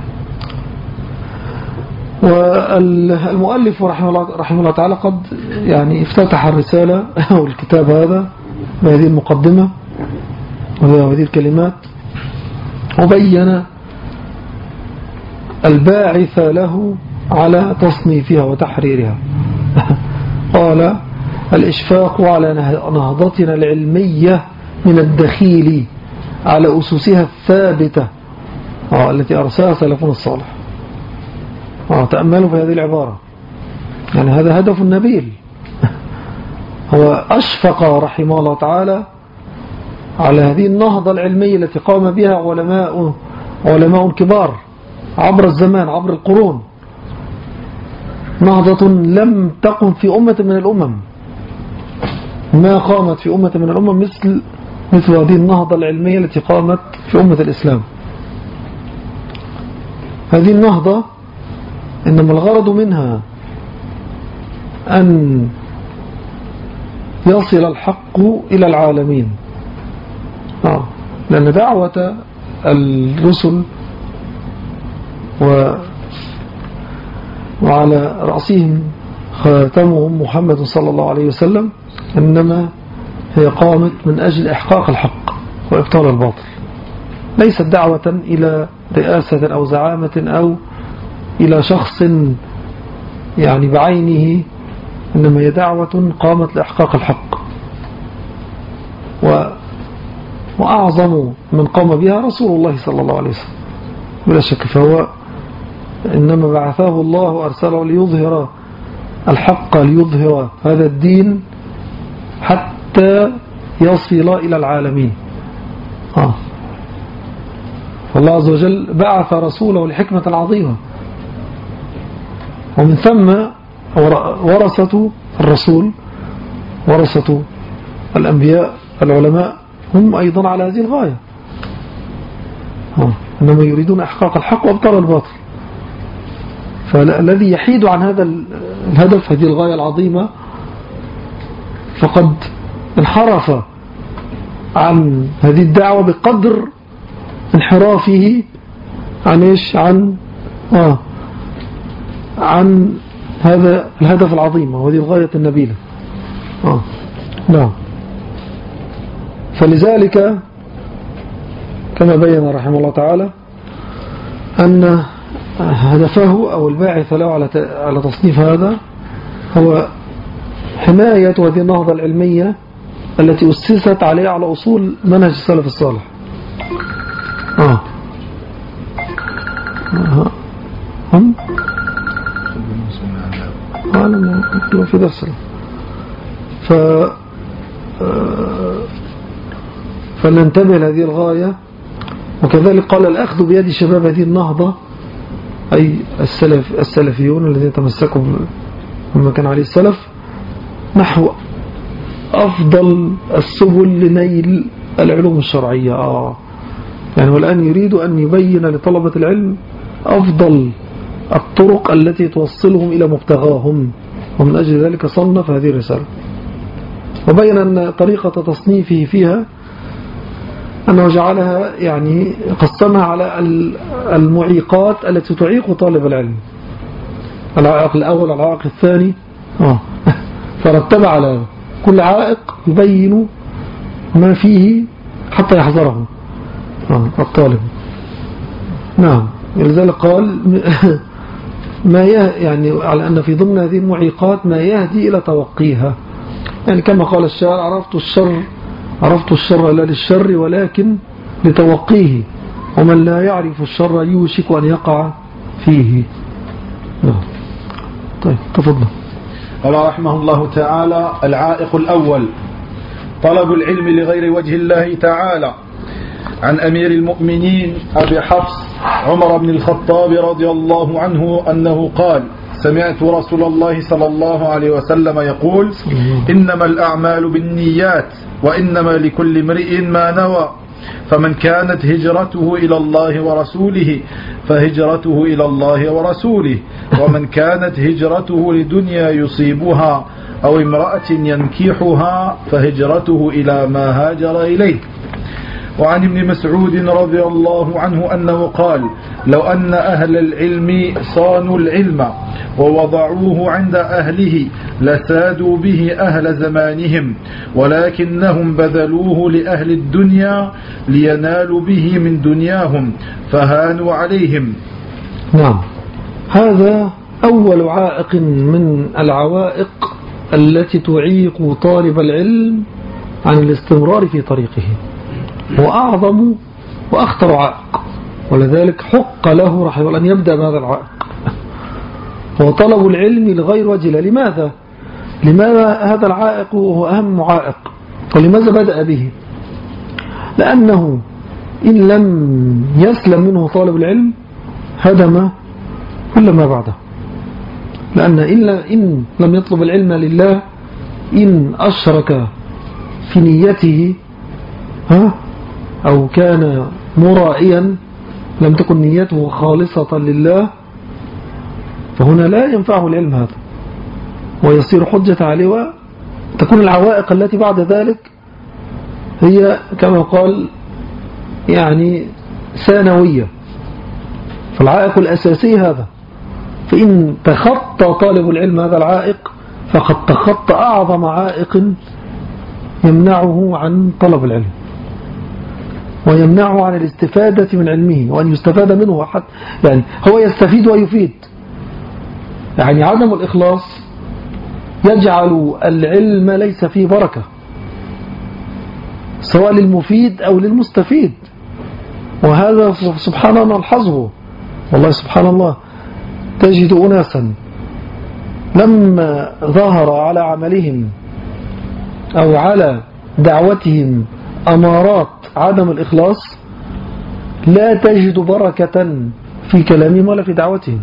والمؤلف رحمه الله, رحمه الله تعالى قد يعني افتتح الرسالة أو الكتاب هذا بهذه المقدمة وهذه الكلمات، وبين الباعث له على تصنيفها وتحريرها. قال: الإشفاق على نهضتنا العلمية من الدخيل على أسسها الثابتة التي أرساها سلفنا الصالح. تأملوا في هذه العبارة، يعني هذا هدف نبيل. هو أشفق رحمه الله تعالى على هذه النهضة العلمية التي قام بها علماء علماء كبار عبر الزمان عبر القرون، نهضة لم تقم في أمة من الأمم، ما قامت في أمة من الأمم مثل مثل هذه النهضة العلمية التي قامت في أمة الإسلام. هذه النهضة إنما الغرض منها أن يصل الحق إلى العالمين، آه. لأن دعوة الرسل و وعلى رأسهم خاتمهم محمد صلى الله عليه وسلم إنما هي قامت من أجل إحقاق الحق وإبطال الباطل، ليست دعوة إلى رئاسة أو زعامة أو إلى شخص يعني بعينه، إنما هي دعوة قامت لإحقاق الحق. و وأعظم من قام بها رسول الله صلى الله عليه وسلم بلا شك، فهو إنما بعثه الله وأرسله ليظهر الحق، ليظهر هذا الدين حتى يصل إلى العالمين. آه. الله عز وجل بعث رسوله لحكمة عظيمة، ومن ثم ورثة الرسول ورثة الأنبياء العلماء هم أيضا على هذه الغاية، إنما يريدون إحقاق الحق وابطال الباطل. فالذي يحيد عن هذا الهدف، هذه الغاية العظيمة، فقد انحرف عن هذه الدعوة بقدر انحرافه عن إيش عن آه عن هذا الهدف العظيم وهذه الغاية النبيلة. آه نعم. فلذلك كما بين رحمه الله تعالى أن هدفه أو الباعث له على على تصنيف هذا هو حماية هذه النهضة العلمية التي أسست عليها على أصول منهج السلف الصالح. آه. آه. هم أنا أقول في درس ف فلننتبه لهذه الغاية. وكذلك قال الأخذ بيد شباب هذه النهضة، أي السلف السلفيون الذين تمسكوا بما كان عليه السلف، نحو أفضل السبل لنيل العلوم الشرعية. آه يعني والآن يريد أن يبين لطلبة العلم أفضل الطرق التي توصلهم إلى مبتغاهم، ومن أجل ذلك صنف هذه الرسالة. وبين أن طريقة تصنيفه فيها أنه جعلها يعني قسمها على المعيقات التي تعيق طالب العلم، العائق الأول العائق الثاني، آه فرتب على كل عائق يبين ما فيه حتى يحذره آه الطالب. نعم. لذلك قال ما يعني على أن في ضمن هذه المعيقات ما يهدي إلى توقيها، يعني كما قال الشاعر: عرفت الشر عرفت الشر لا للشر ولكن لتوقيه، ومن لا يعرف الشر يوشك أن يقع فيه. نعم. طيب تفضل. قال رحمه الله تعالى: العائق الأول طلب العلم لغير وجه الله تعالى. عن أمير المؤمنين أبي حفص عمر بن الخطاب رضي الله عنه أنه قال: سمعت رسول الله صلى الله عليه وسلم يقول: إنما الأعمال بالنيات وإنما لكل امرئ ما نوى، فمن كانت هجرته إلى الله ورسوله فهجرته إلى الله ورسوله، ومن كانت هجرته لدنيا يصيبها أو امرأة ينكحها فهجرته إلى ما هاجر إليه. وعن ابن مسعود رضي الله عنه أنه قال: لو أن أهل العلم صانوا العلم ووضعوه عند أهله لسادوا به أهل زمانهم، ولكنهم بذلوه لأهل الدنيا لينالوا به من دنياهم فهانوا عليهم. نعم. هذا أول عائق من العوائق التي تعيق طالب العلم عن الاستمرار في طريقه، وأعظم وأخطر عائق، ولذلك حق له رحمه الله أن يبدأ بهذا العائق، هو طلب العلم لغير وجه الله. لماذا؟ لماذا هذا العائق هو أهم عائق؟ ولماذا بدأ به؟ لأنه إن لم يسلم منه طالب العلم هدم كل ما بعده، لأن إن لم يطلب العلم لله، إن أشرك في نيته ها أو كان مرائيا، لم تكن نيته خالصة لله، فهنا لا ينفعه العلم هذا ويصير حجة عليه، وتكون العوائق التي بعد ذلك هي كما قال يعني ثانوية. فالعائق الأساسي هذا، فإن تخطى طالب العلم هذا العائق فقد تخطى أعظم عائق يمنعه عن طلب العلم ويمنعه عن الاستفادة من علمه وأن يستفاد منه حتى، يعني هو يستفيد ويفيد. يعني عدم الإخلاص يجعل العلم ليس فيه بركة، سواء للمفيد أو للمستفيد، وهذا سبحان الله نلحظه. والله سبحان الله تجد أناسا لما ظهر على عملهم أو على دعوتهم أمارات عدم الإخلاص لا تجد بركة في كلامهم ولا في دعوتهم،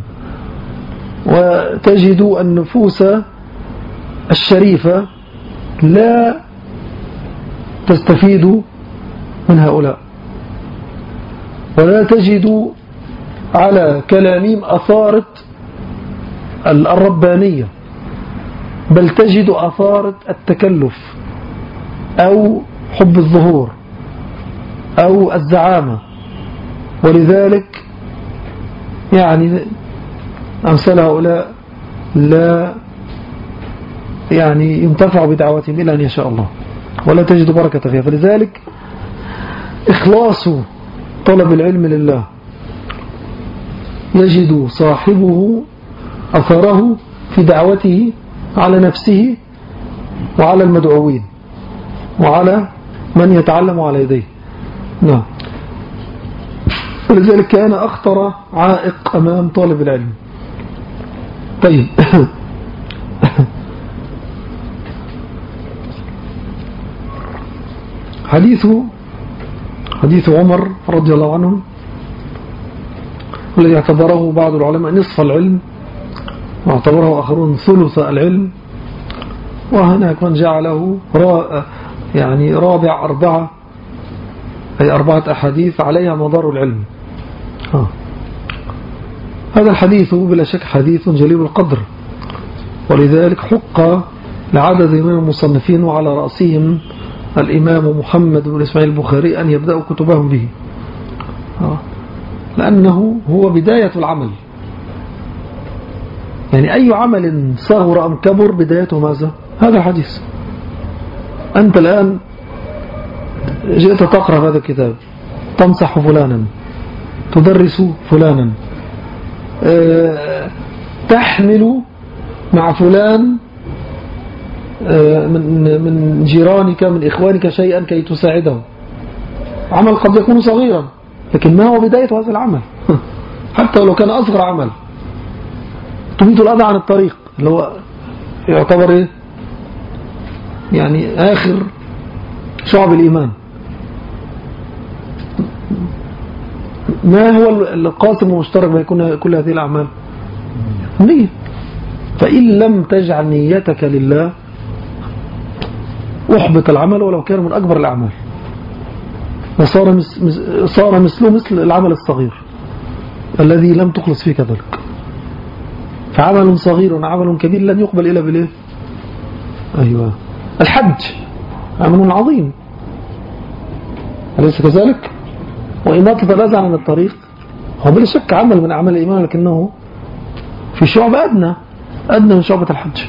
وتجد النفوس الشريفة لا تستفيد من هؤلاء، ولا تجد على كلامهم أثارة الربانية، بل تجد أثارة التكلف أو حب الظهور أو الزعامة. ولذلك يعني أمثال هؤلاء لا يعني ينتفع بدعواتهم إلا أن يشاء الله، ولا تجد بركة فيها. فلذلك إخلاص طلب العلم لله يجد صاحبه أثره في دعوته على نفسه وعلى المدعوين وعلى من يتعلم على يديه. نعم. ولذلك كان أخطر عائق أمام طالب العلم. طيب حديث حديث عمر رضي الله عنه الذي اعتبره بعض العلماء نصف العلم واعتبره آخرون ثلث العلم، وهناك من جعله را يعني رابع أربعة، أي أربعة أحاديث عليها مدار العلم. آه. هذا الحديث بلا شك حديث جليل القدر، ولذلك حق لعدد من المصنفين وعلى رأسهم الإمام محمد بن إسماعيل البخاري أن يبدأوا كتبهم به، آه. لأنه هو بداية العمل. يعني أي عمل صغر أم كبر بدايته ماذا؟ هذا الحديث. أنت الآن جئت تقرأ هذا الكتاب، تنصح فلانا، تدرس فلانا، أه تحمل مع فلان أه من من جيرانك من إخوانك شيئا كي تساعده. عمل قد يكون صغيرا، لكن ما هو بداية هذا العمل؟ حتى لو كان أصغر عمل. تميت الأذى عن الطريق اللي هو يعتبر إيه؟ يعني آخر شعب الإيمان. ما هو القاسم المشترك بين كل هذه الأعمال؟ النية. فإن لم تجعل نيتك لله أحبط العمل ولو كان من أكبر الأعمال، وصار مس صار مثله مثل العمل الصغير الذي لم تخلص فيه كذلك. فعمل صغير وعمل كبير لن يقبل إلا بالإيه؟ أيوة. الحج عمل عظيم، أليس كذلك؟ وإماطة الأذى عن الطريق هو بلا شك عمل من أعمال الإيمان، لكنه في شعب أدنى أدنى من شعبة الحج.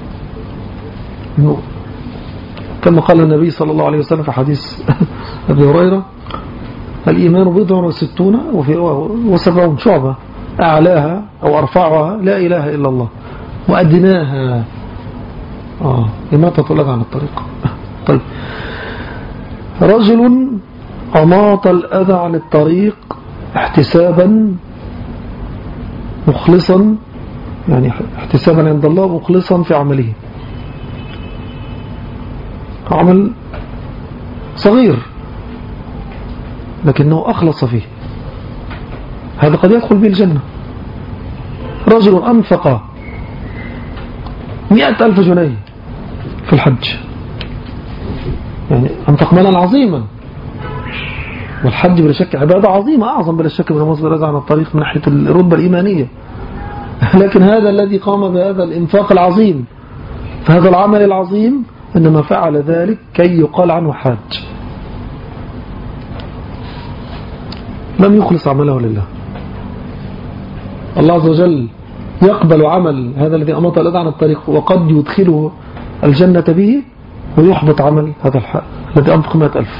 كما قال النبي صلى الله عليه وسلم في حديث أبي هريرة: الإيمان بضع وستون وسبعون شعبة، أعلاها أو أرفعها لا إله إلا الله، وأدناها آه إماطة الأذى عن الطريق. طيب، رجل أماط الأذى عن الطريق احتسابا مخلصا، يعني احتسابا عند الله مخلصا في عمله، عمل صغير لكنه أخلص فيه، هذا قد يدخل به الجنة. رجل أنفق مئة ألف جنيه في الحج، يعني أنفق مالا عظيما، والحج بلا شك عبادة عظيمة أعظم بلا شك من مصدر الأذى عن الطريق من ناحية الرتبة الإيمانية، لكن هذا الذي قام بهذا الإنفاق العظيم فهذا العمل العظيم إنما فعل ذلك كي يقال عنه حاج، لم يخلص عمله لله. الله عز وجل يقبل عمل هذا الذي أماط الأذى عن الطريق وقد يدخله الجنة به، ويحبط عمل هذا الحق الذي أنفق مئة ألف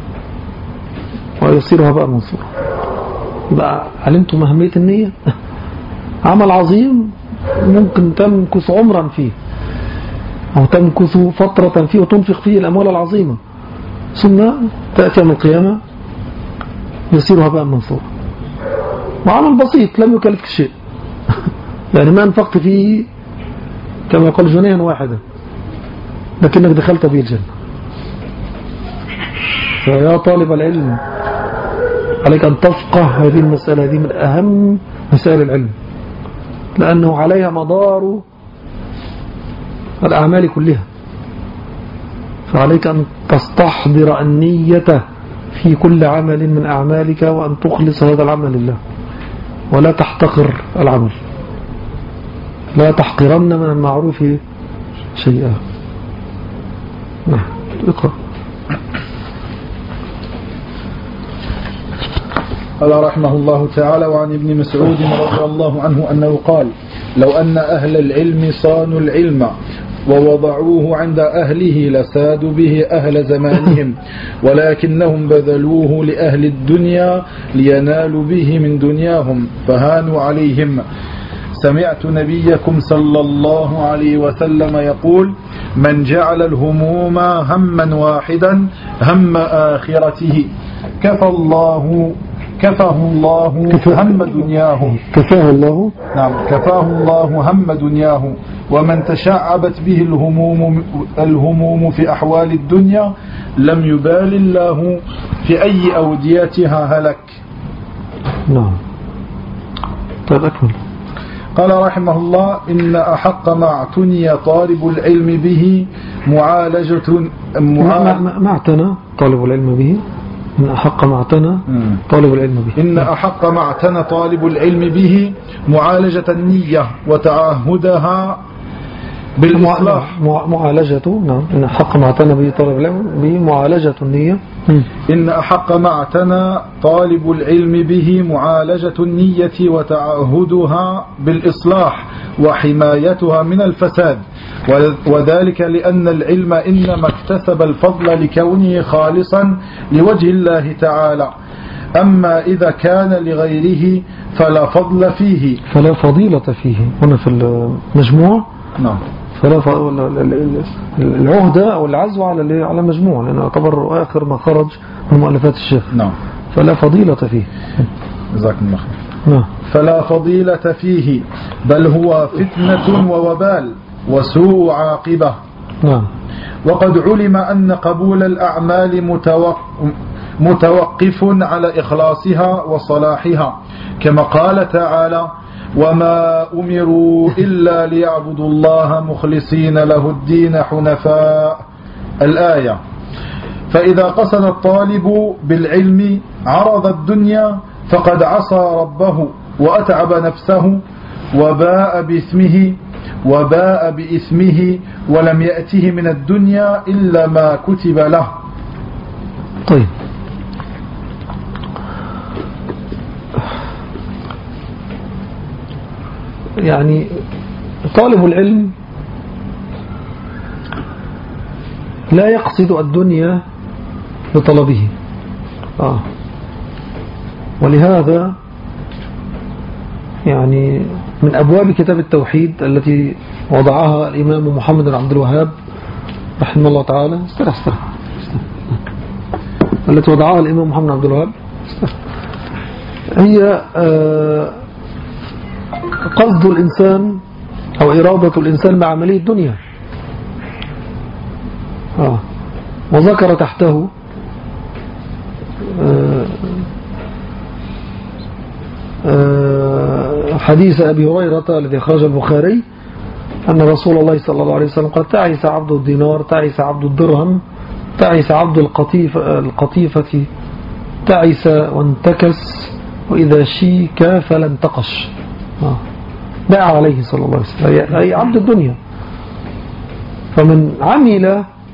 ويصير هباء منصورا. يبقى علمتم أهمية النية؟ عمل عظيم ممكن تمكث عمرا فيه أو تمكث فترة فيه وتنفق فيه الأموال العظيمة، ثم تأتي يوم القيامة يصير هباء منصورا. وعمل بسيط لم يكلفك شيء يعني ما أنفقت فيه كما يقول جنيها واحدا، لكنك دخلت به الجنة. فيا طالب العلم عليك أن تفقه هذه المسألة، هذه من أهم مسائل العلم، لأنه عليها مدار الأعمال كلها. فعليك أن تستحضر النية في كل عمل من أعمالك، وأن تخلص هذا العمل لله، ولا تحتقر العمل، لا تحقرن من المعروف شيئا. نعم، اقرأ. قال رحمه الله تعالى: وعن ابن مسعود رضي الله عنه أنه قال: لو أن أهل العلم صانوا العلم ووضعوه عند أهله لسادوا به أهل زمانهم، ولكنهم بذلوه لأهل الدنيا لينالوا به من دنياهم فهانوا عليهم. سمعت نبيكم صلى الله عليه وسلم يقول: من جعل الهموم هما واحدا هم آخرته كفى الله كفاه الله هم دنياه كفاه الله نعم كفاه الله هم دنياه. ومن تشعبت به الهموم الهموم في أحوال الدنيا لم يبال الله في أي أوديتها هلك. نعم. طيب أكمل. قال رحمه الله: إن أحق ما اعتني طالب العلم به معالجة ما, ما, ما اعتنى طالب العلم به إن أحق ما اعتنى طالب العلم به إن أحق ما اعتنى طالب العلم به معالجة النية وتعهدها بالإصلاح. معالجة نعم إن أحق ما اعتنى به طالب العلم به معالجة النية. إن أحق ما اعتنى طالب العلم به معالجة النية وتعهدها بالإصلاح وحمايتها من الفساد، وذلك لأن العلم إنما اكتسب الفضل لكونه خالصا لوجه الله تعالى، أما إذا كان لغيره فلا فضل فيه فلا فضيلة فيه. هنا في المجموع نعم فلا ف... العهدة أو العزو على على مجموع، لأنه يعتبر آخر ما خرج من مؤلفات الشيخ. نعم. فلا فضيلة فيه. جزاكم الله خير. نعم. فلا فضيلة فيه بل هو فتنة ووبال وسوء عاقبة. نعم. وقد علم أن قبول الأعمال متوق... متوقف على إخلاصها وصلاحها، كما قال تعالى: وما أمروا إلا ليعبدوا الله مخلصين له الدين حنفاء، الآية. فإذا قصد الطالب بالعلم عرض الدنيا فقد عصى ربه وأتعب نفسه وباء بإثمه وباء بإثمه ولم يأته من الدنيا إلا ما كتب له. طيب، يعني طالب العلم لا يقصد الدنيا بطلبه آه. ولهذا يعني من أبواب كتاب التوحيد التي وضعها الإمام محمد بن عبد الوهاب رحمه الله تعالى استرح استرح التي وضعها الإمام محمد بن عبد الوهاب هي آه قصد الإنسان أو إرادة الإنسان مع عملية الدنيا آه. وذكر تحته آه آه حديث أبي هريرة الذي أخرجه البخاري أن رسول الله صلى الله عليه وسلم قال: تعس عبد الدينار، تعس عبد الدرهم، تعس عبد القطيفة, القطيفة تعس وانتكس وإذا شيك فلا انتقش. آه. دعا عليه صلى الله عليه وسلم أي عبد الدنيا. فمن عمل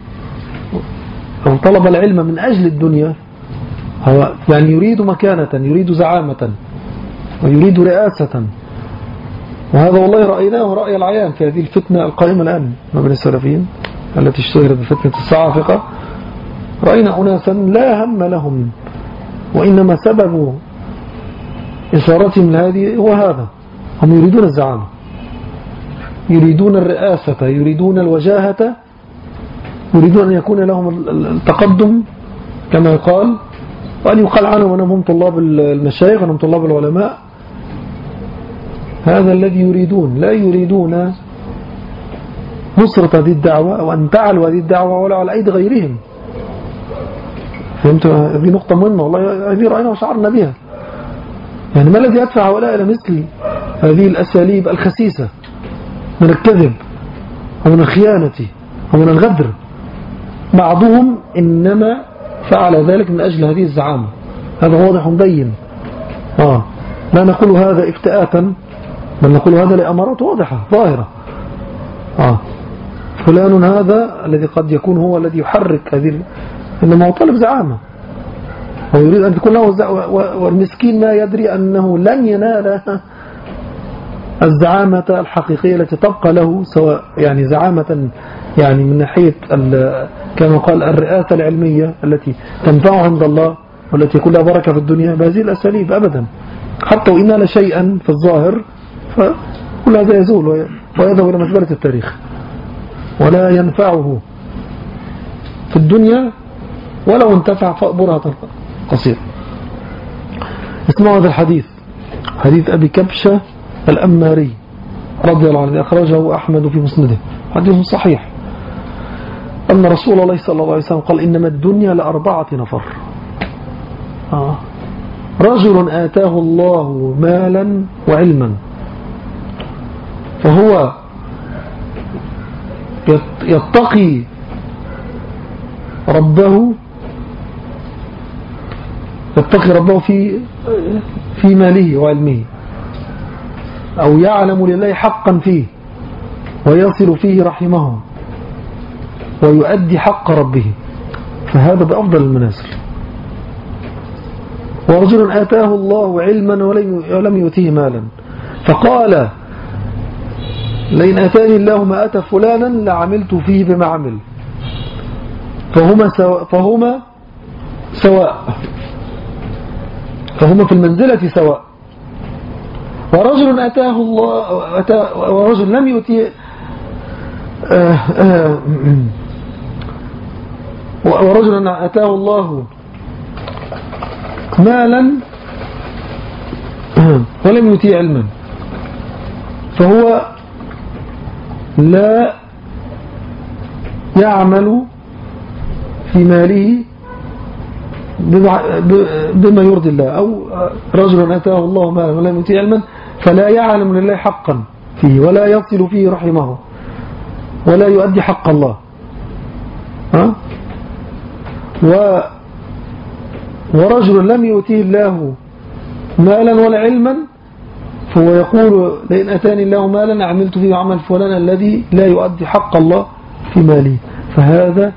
أو طلب العلم من أجل الدنيا هو يعني يريد مكانة، يريد زعامة، ويريد رئاسة. وهذا والله رأيناه رأي العيان في هذه الفتنة القائمة الآن ما بين السلفيين التي اشتهرت بفتنة الصعافقة. رأينا أناسا لا هم لهم، وإنما سبب إثارتهم لهذه هو هذا: هم يريدون الزعامة، يريدون الرئاسة، يريدون الوجاهة، يريدون أن يكون لهم التقدم كما يقال، وأن يقال عنهم أنهم هم طلاب المشايخ وأنهم طلاب العلماء. هذا الذي يريدون، لا يريدون نصرة هذه الدعوة أو أن تعلوا هذه الدعوة ولا على أيدي غيرهم. فهمت؟ هذه نقطة مهمة والله، هذه رأينا وشعرنا بها. يعني ما الذي يدفع هؤلاء إلى مثل هذه الأساليب الخسيسة من الكذب ومن الخيانة ومن الغدر؟ بعضهم إنما فعل ذلك من أجل هذه الزعامة، هذا واضح بين. آه. لا نقول هذا افتئاتا، بل نقول هذا لأمارات واضحة ظاهرة. آه. فلان هذا الذي قد يكون هو الذي يحرك هذه، إنما هو طالب زعامة، هو يريد أن تكون له زعامة، والمسكين ما يدري أنه لن ينال الزعامة الحقيقية التي تبقى له، سواء يعني زعامة يعني من ناحية كما قال الرئاسة العلمية التي تنفعه عند الله والتي يكون لها بركة في الدنيا بهذه الأساليب أبدا. حتى وإن نال شيئا في الظاهر فكل هذا يزول ويذهب إلى مزبلة التاريخ ولا ينفعه في الدنيا ولو انتفع فأبرهة قصيرة. اسمعوا هذا الحديث، حديث أبي كبشة الأماري رضي الله عنه، أخرجه أحمد في مسنده، حديث صحيح، أن رسول الله صلى الله عليه وسلم قال إنما الدنيا لأربعة نفر. آه. رجل آتاه الله مالا وعلما فهو يتقي ربه يتقي ربه في في ماله وعلمه، أو يعلم لله حقا فيه ويصل فيه رحمه ويؤدي حق ربه، فهذا بأفضل المنازل. ورجل آتاه الله علما ولم يؤتيه مالا فقال لئن آتاني الله ما آتى فلانا لعملت فيه بما عمل، فهما سواء فهما سواء فهما في المنزلة سواء. ورجل آتاه الله أتى ورجل لم يؤتيه آه آه ورجل آتاه الله مالا ولم يؤتيه علما فهو لا يعمل في ماله بما يرضي الله، أو رجل أتاه الله مالا ولم يؤتيه علما فلا يعلم لله حقا فيه ولا يصل فيه رحمه ولا يؤدي حق الله. ها؟ و ورجل لم يؤتيه الله مالا ولا علما فهو يقول لئن أتاني الله مالا عملت فيه عمل فلان الذي لا يؤدي حق الله في ماله، فهذا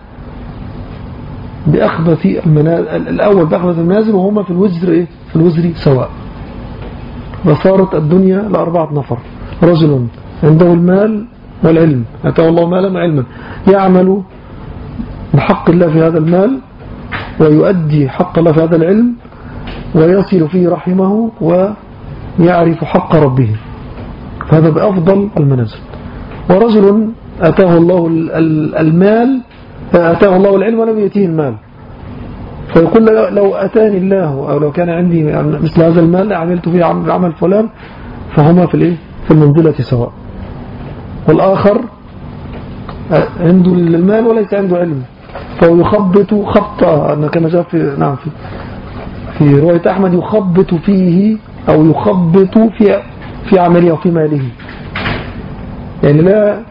بأخبث المنازل، الأول بأخبث المنازل وهما في الوزر إيه؟ في الوزر سواء. وصارت الدنيا لأربعة نفر، رجل عنده المال والعلم، أتاه الله مالا وعلما يعمل بحق الله في هذا المال ويؤدي حق الله في هذا العلم ويصل فيه رحمه ويعرف حق ربه، فهذا بأفضل المنازل. ورجل أتاه الله المال أتاه الله العلم ولم يؤتيه المال فيقول لو أتاني الله أو لو كان عندي مثل هذا المال عملت فيه عمل فلان، فهما في الايه في المنزلة سواء. والآخر عنده المال وليس عنده علم فهو يخبط خبطة، أنه كما جاء في نعم في في رواية أحمد يخبط فيه أو يخبط في في عمله وفي ماله، يعني لا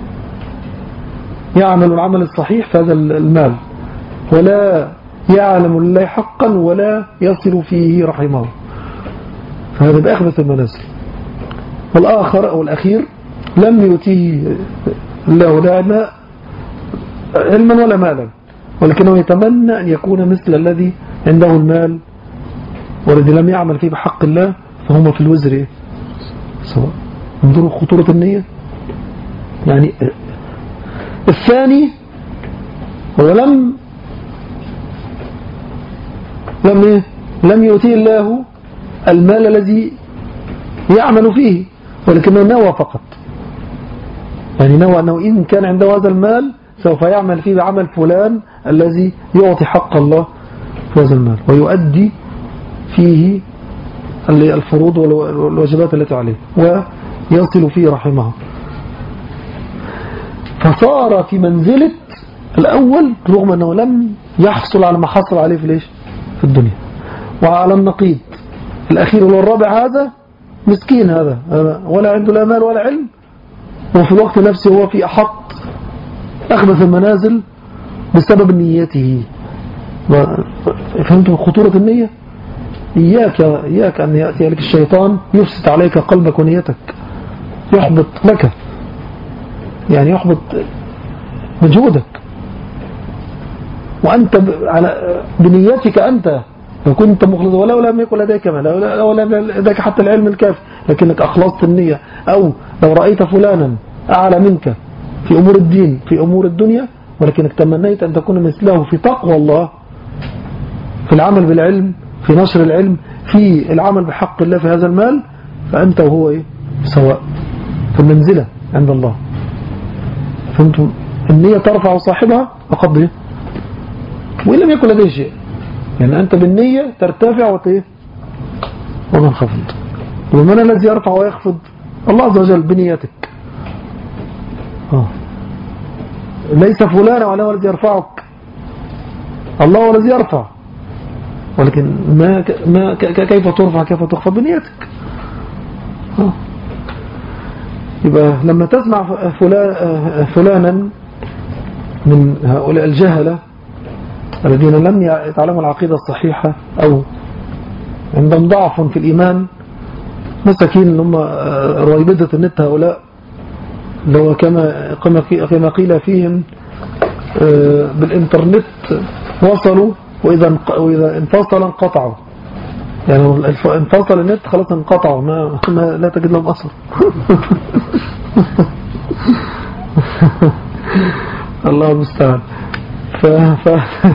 يعمل العمل الصحيح في هذا المال ولا يعلم لله حقا ولا يصل فيه رحمه، فهذا بأخبث المنازل. والآخر أو الأخير لم يؤتيه الله لا علما ولا مالا ولكنه يتمنى أن يكون مثل الذي عنده المال والذي لم يعمل فيه بحق الله، فهم في الوزر سواء. انظروا خطورة النية. يعني الثاني هو لم لم لم يؤتيه الله المال الذي يعمل فيه ولكنه نوى فقط، يعني نوى أنه إن كان عنده هذا المال سوف يعمل فيه بعمل فلان الذي يعطي حق الله في هذا المال ويؤدي فيه الفروض والواجبات التي عليه ويصل فيه رحمه، فصار في منزلة الأول رغم أنه لم يحصل على ما حصل عليه في ليش في الدنيا. وعلى النقيض الأخير والرابع هذا مسكين، هذا ولا عنده لا مال ولا علم، وفي الوقت نفسه هو في أحط أخبث المنازل بسبب نيته. فهمتم خطورة النية؟ إياك, إياك أن يأتي لك الشيطان يفسد عليك قلبك ونيتك، يحبط لك، يعني يحبط مجهودك، وأنت على بنيتك أنت لو كنت مخلص، ولو لم يكن لديك مال، ولو لم لديك حتى العلم الكافي، لكنك أخلصت النية. أو لو رأيت فلانا أعلى منك في أمور الدين في أمور الدنيا، ولكنك تمنيت أن تكون مثله في تقوى الله، في العمل بالعلم، في نشر العلم، في العمل بحق الله في هذا المال، فأنت وهو إيه؟ سواء في المنزلة عند الله. فهمتم؟ النية ترفع صاحبها بقدره وإن لم يكن لديه شيء، يعني أنت بالنية ترتفع وتيه وتنخفض. ومن الذي يرفع ويخفض؟ الله عز وجل بنيتك. آه. ليس فلان ولا هو الذي يرفعك، الله هو الذي يرفع، ولكن ما ما كيف ترفع كيف تخفض؟ بنيتك. آه. يبقى لما تسمع فلانا من هؤلاء الجهلة الذين لم يتعلموا العقيدة الصحيحة أو عندهم ضعف في الإيمان، مساكين هم رويبدة النت هؤلاء، اللي هو كما كما قيل فيهم بالإنترنت وصلوا وإذا وإذا انفصل انقطعوا، يعني انفصل النت خلاص انقطعوا، ما, ما لا تجد لهم أثر. الله المستعان. ف ف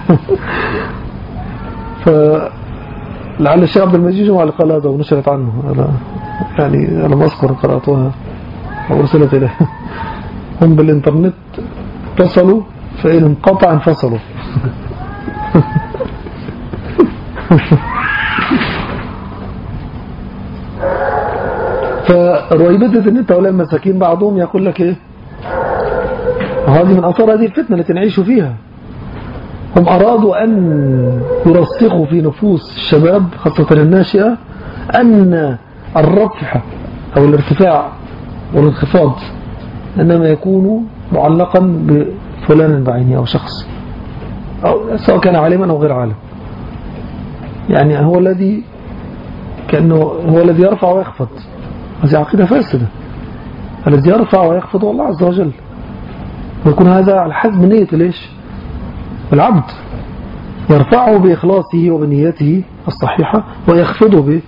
ف لعل الشيخ عبد المجيد جمع قال هذا ونشرت عنه، أنا يعني أنا ما أذكر قرأتها أو أرسلت إليه. هم بالإنترنت اتصلوا فإن انقطع انفصلوا. فرويبدة النت هؤلاء المساكين بعضهم يقول لك إيه، وهذه من أثار هذه الفتنة التي نعيش فيها. هم أرادوا أن يرسخوا في نفوس الشباب خاصة الناشئة أن الرفع أو الارتفاع والانخفاض إنما يكون معلقا بفلان بعينه أو شخص، أو سواء كان عالما أو غير عالم، يعني هو الذي كأنه هو الذي يرفع ويخفض. هذه عقيدة فاسدة. الذي يرفع ويخفض هو الله عز وجل، ويكون هذا على حسب نية ليش العبد، يرفعه بإخلاصه وبنيته الصحيحة ويخفضه به.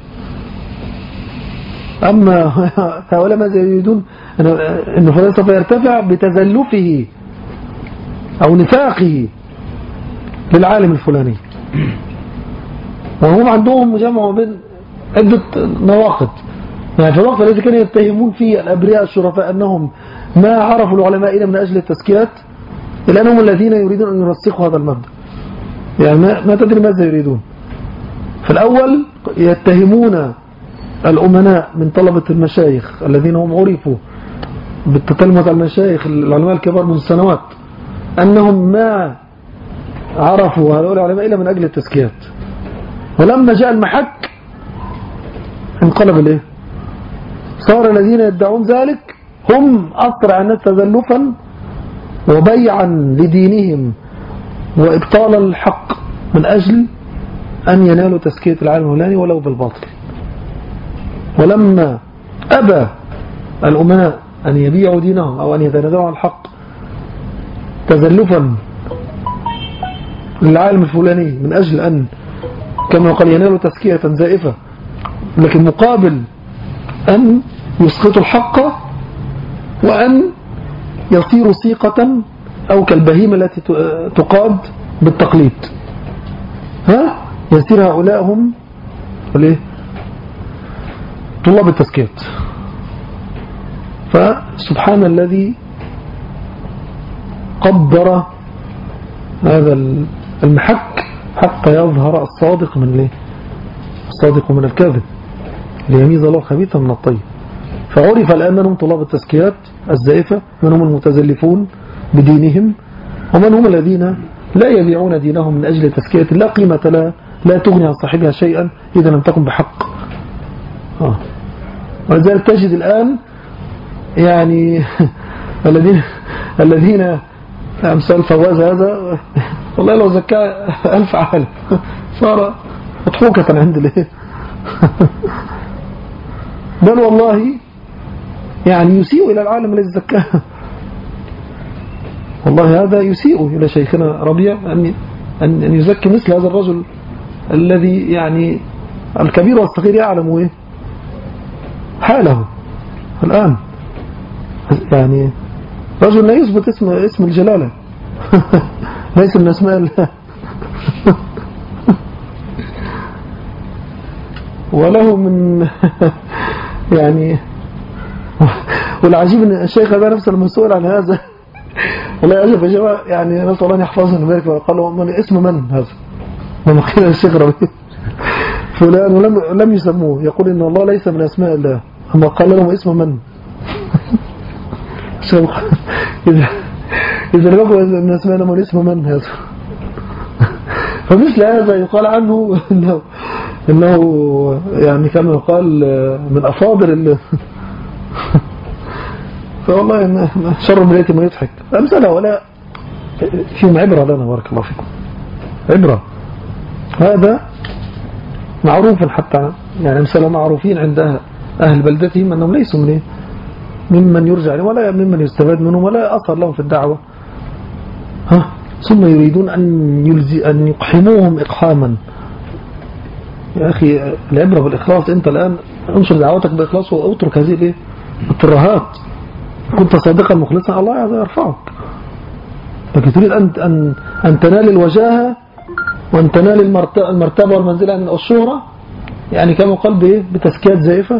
أما هؤلاء ماذا يريدون؟ أنه فلان سوف يرتفع بتزلفه أو نفاقه للعالم الفلاني، وهم عندهم مجمع بين عدة نواقض. يعني في الوقت الذي كانوا يتهمون فيه الأبرياء الشرفاء أنهم ما عرفوا العلماء إلا من أجل التزكيات، إلا أنهم الذين يريدون أن يرسخوا هذا المبدأ. يعني ما تدري ماذا يريدون. في الأول يتهمون الأمناء من طلبة المشايخ الذين هم عرفوا بالتتلمذ على المشايخ العلماء الكبار من سنوات أنهم ما عرفوا هؤلاء العلماء إلا من أجل التزكيات، ولما جاء المحك انقلب الايه؟ صار الذين يدعون ذلك هم أسرع الناس تزلفا وبيعا لدينهم وإبطال الحق من أجل أن ينالوا تزكية العالم الفلاني ولو بالباطل. ولما أبى الأمناء أن يبيعوا دينهم أو أن يتنازلوا عن الحق تزلفا للعالم الفلاني من أجل أن كما قال ينالوا تزكية زائفة، لكن مقابل أن يسقطوا الحق وأن يصيروا سيقة أو كالبهيمة التي تقاد بالتقليد، ها يصير هؤلاء هم طلاب التزكيات. فسبحان الذي قدر هذا المحك حتى يظهر الصادق من ليه الصادق من الكاذب، ليميز الله الخبيث من الطيب. فعرف الآن من هم طلاب التزكيات الزائفة، من هم المتزلفون بدينهم، ومن هم الذين لا يبيعون دينهم من أجل تزكية لا قيمة لا لا تغني عن صاحبها شيئا إذا لم تكن بحق. آه. ولذلك تجد الآن يعني الذين الذين أمثال فواز هذا والله لو زكاه ألف عالم صار مضحوكة عند الايه بل والله يعني يسيء إلى العالم الذي زكاه. والله هذا يسيء إلى شيخنا ربيع أن أن يزكي مثل هذا الرجل الذي يعني الكبير والصغير يعلم إيه حاله الآن. يعني رجل لا يثبت اسم اسم الجلالة ليس من أسماء الله وله من يعني والعجيب ان الشيخ هذا نفسه المسؤول عن هذا والله يعجب يا جماعه يعني نسأل الله يحفظه ويبارك وقالوا من اسم من هذا لما قيل الشيخ ربيع فلان ولم لم يسموه يقول ان الله ليس من اسماء الله اما قال لهم اسم من إذا إذا لم يكن من اسماء الله اسم من هذا فمثل هذا يقال عنه انه انه يعني كما يقال من افاضل فوالله إن شر مريتي ما يضحك أمثلة ولا فيهم عبرة لنا بارك الله فيكم عبرة. هذا معروف حتى يعني أمثلة معروفين عند أهل بلدتهم أنهم ليسوا من ممن يرجع ولا ممن يستفاد منهم ولا أثر لهم في الدعوة. ها ثم يريدون أن يلزي أن يقحموهم إقحاما. يا أخي العبرة بالإخلاص. أنت الآن انشر دعوتك بإخلاص وأترك هذه الترهات. كنت صادقا مخلصا الله عز وجل يرفعك. لكن تريد أن أن أن تنال الوجاهة وأن تنال المرتبة والمنزلة من الشهرة يعني كما قال بإيه بتزكية زائفة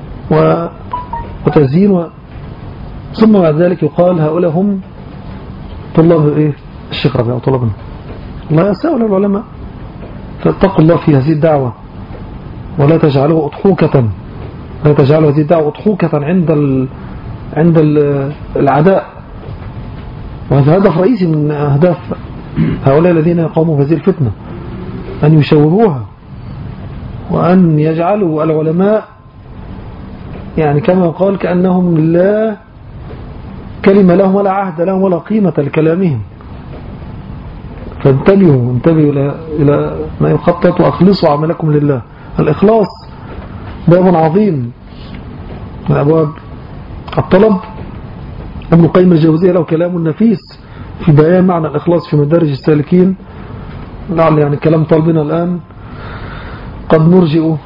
وتزيين و... ثم بعد ذلك يقال هؤلاء هم طلاب إيه الشيخ ربيع وطلابنا. الله يسأل العلماء فاتقوا الله في هذه الدعوة ولا تجعلوه أضحوكة لا تجعلوا هذه الدعوة أضحوكة عند ال... عند العداء. وهذا هدف رئيسي من أهداف هؤلاء الذين يقوموا بهذه الفتنة أن يشوهوها وأن يجعلوا العلماء يعني كما يقال كأنهم لا كلمة لهم ولا عهد لهم ولا قيمة لكلامهم. فانتبهوا انتبهوا إلى ما يخطط وأخلصوا عملكم لله. الإخلاص باب عظيم من أبواب الطلب. ابن القيم الجوزية له كلام نفيس في بيان معنى الإخلاص في مدارج السالكين. لعل يعني كلام طالبنا الآن قد نرجئ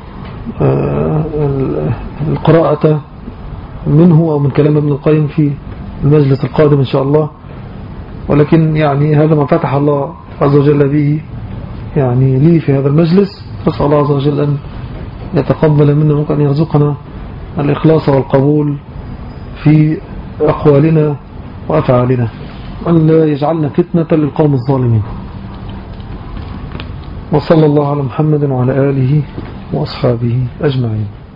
القراءة منه أو من كلام ابن القيم في المجلس القادم إن شاء الله. ولكن يعني هذا ما فتح الله عز وجل به يعني لي في هذا المجلس. فأسأل الله عز وجل أن يتقبل منا وأن يرزقنا الإخلاص والقبول في أقوالنا وأفعالنا وأن لا يجعلنا فتنة للقوم الظالمين. وصلى الله على محمد وعلى آله وأصحابه أجمعين.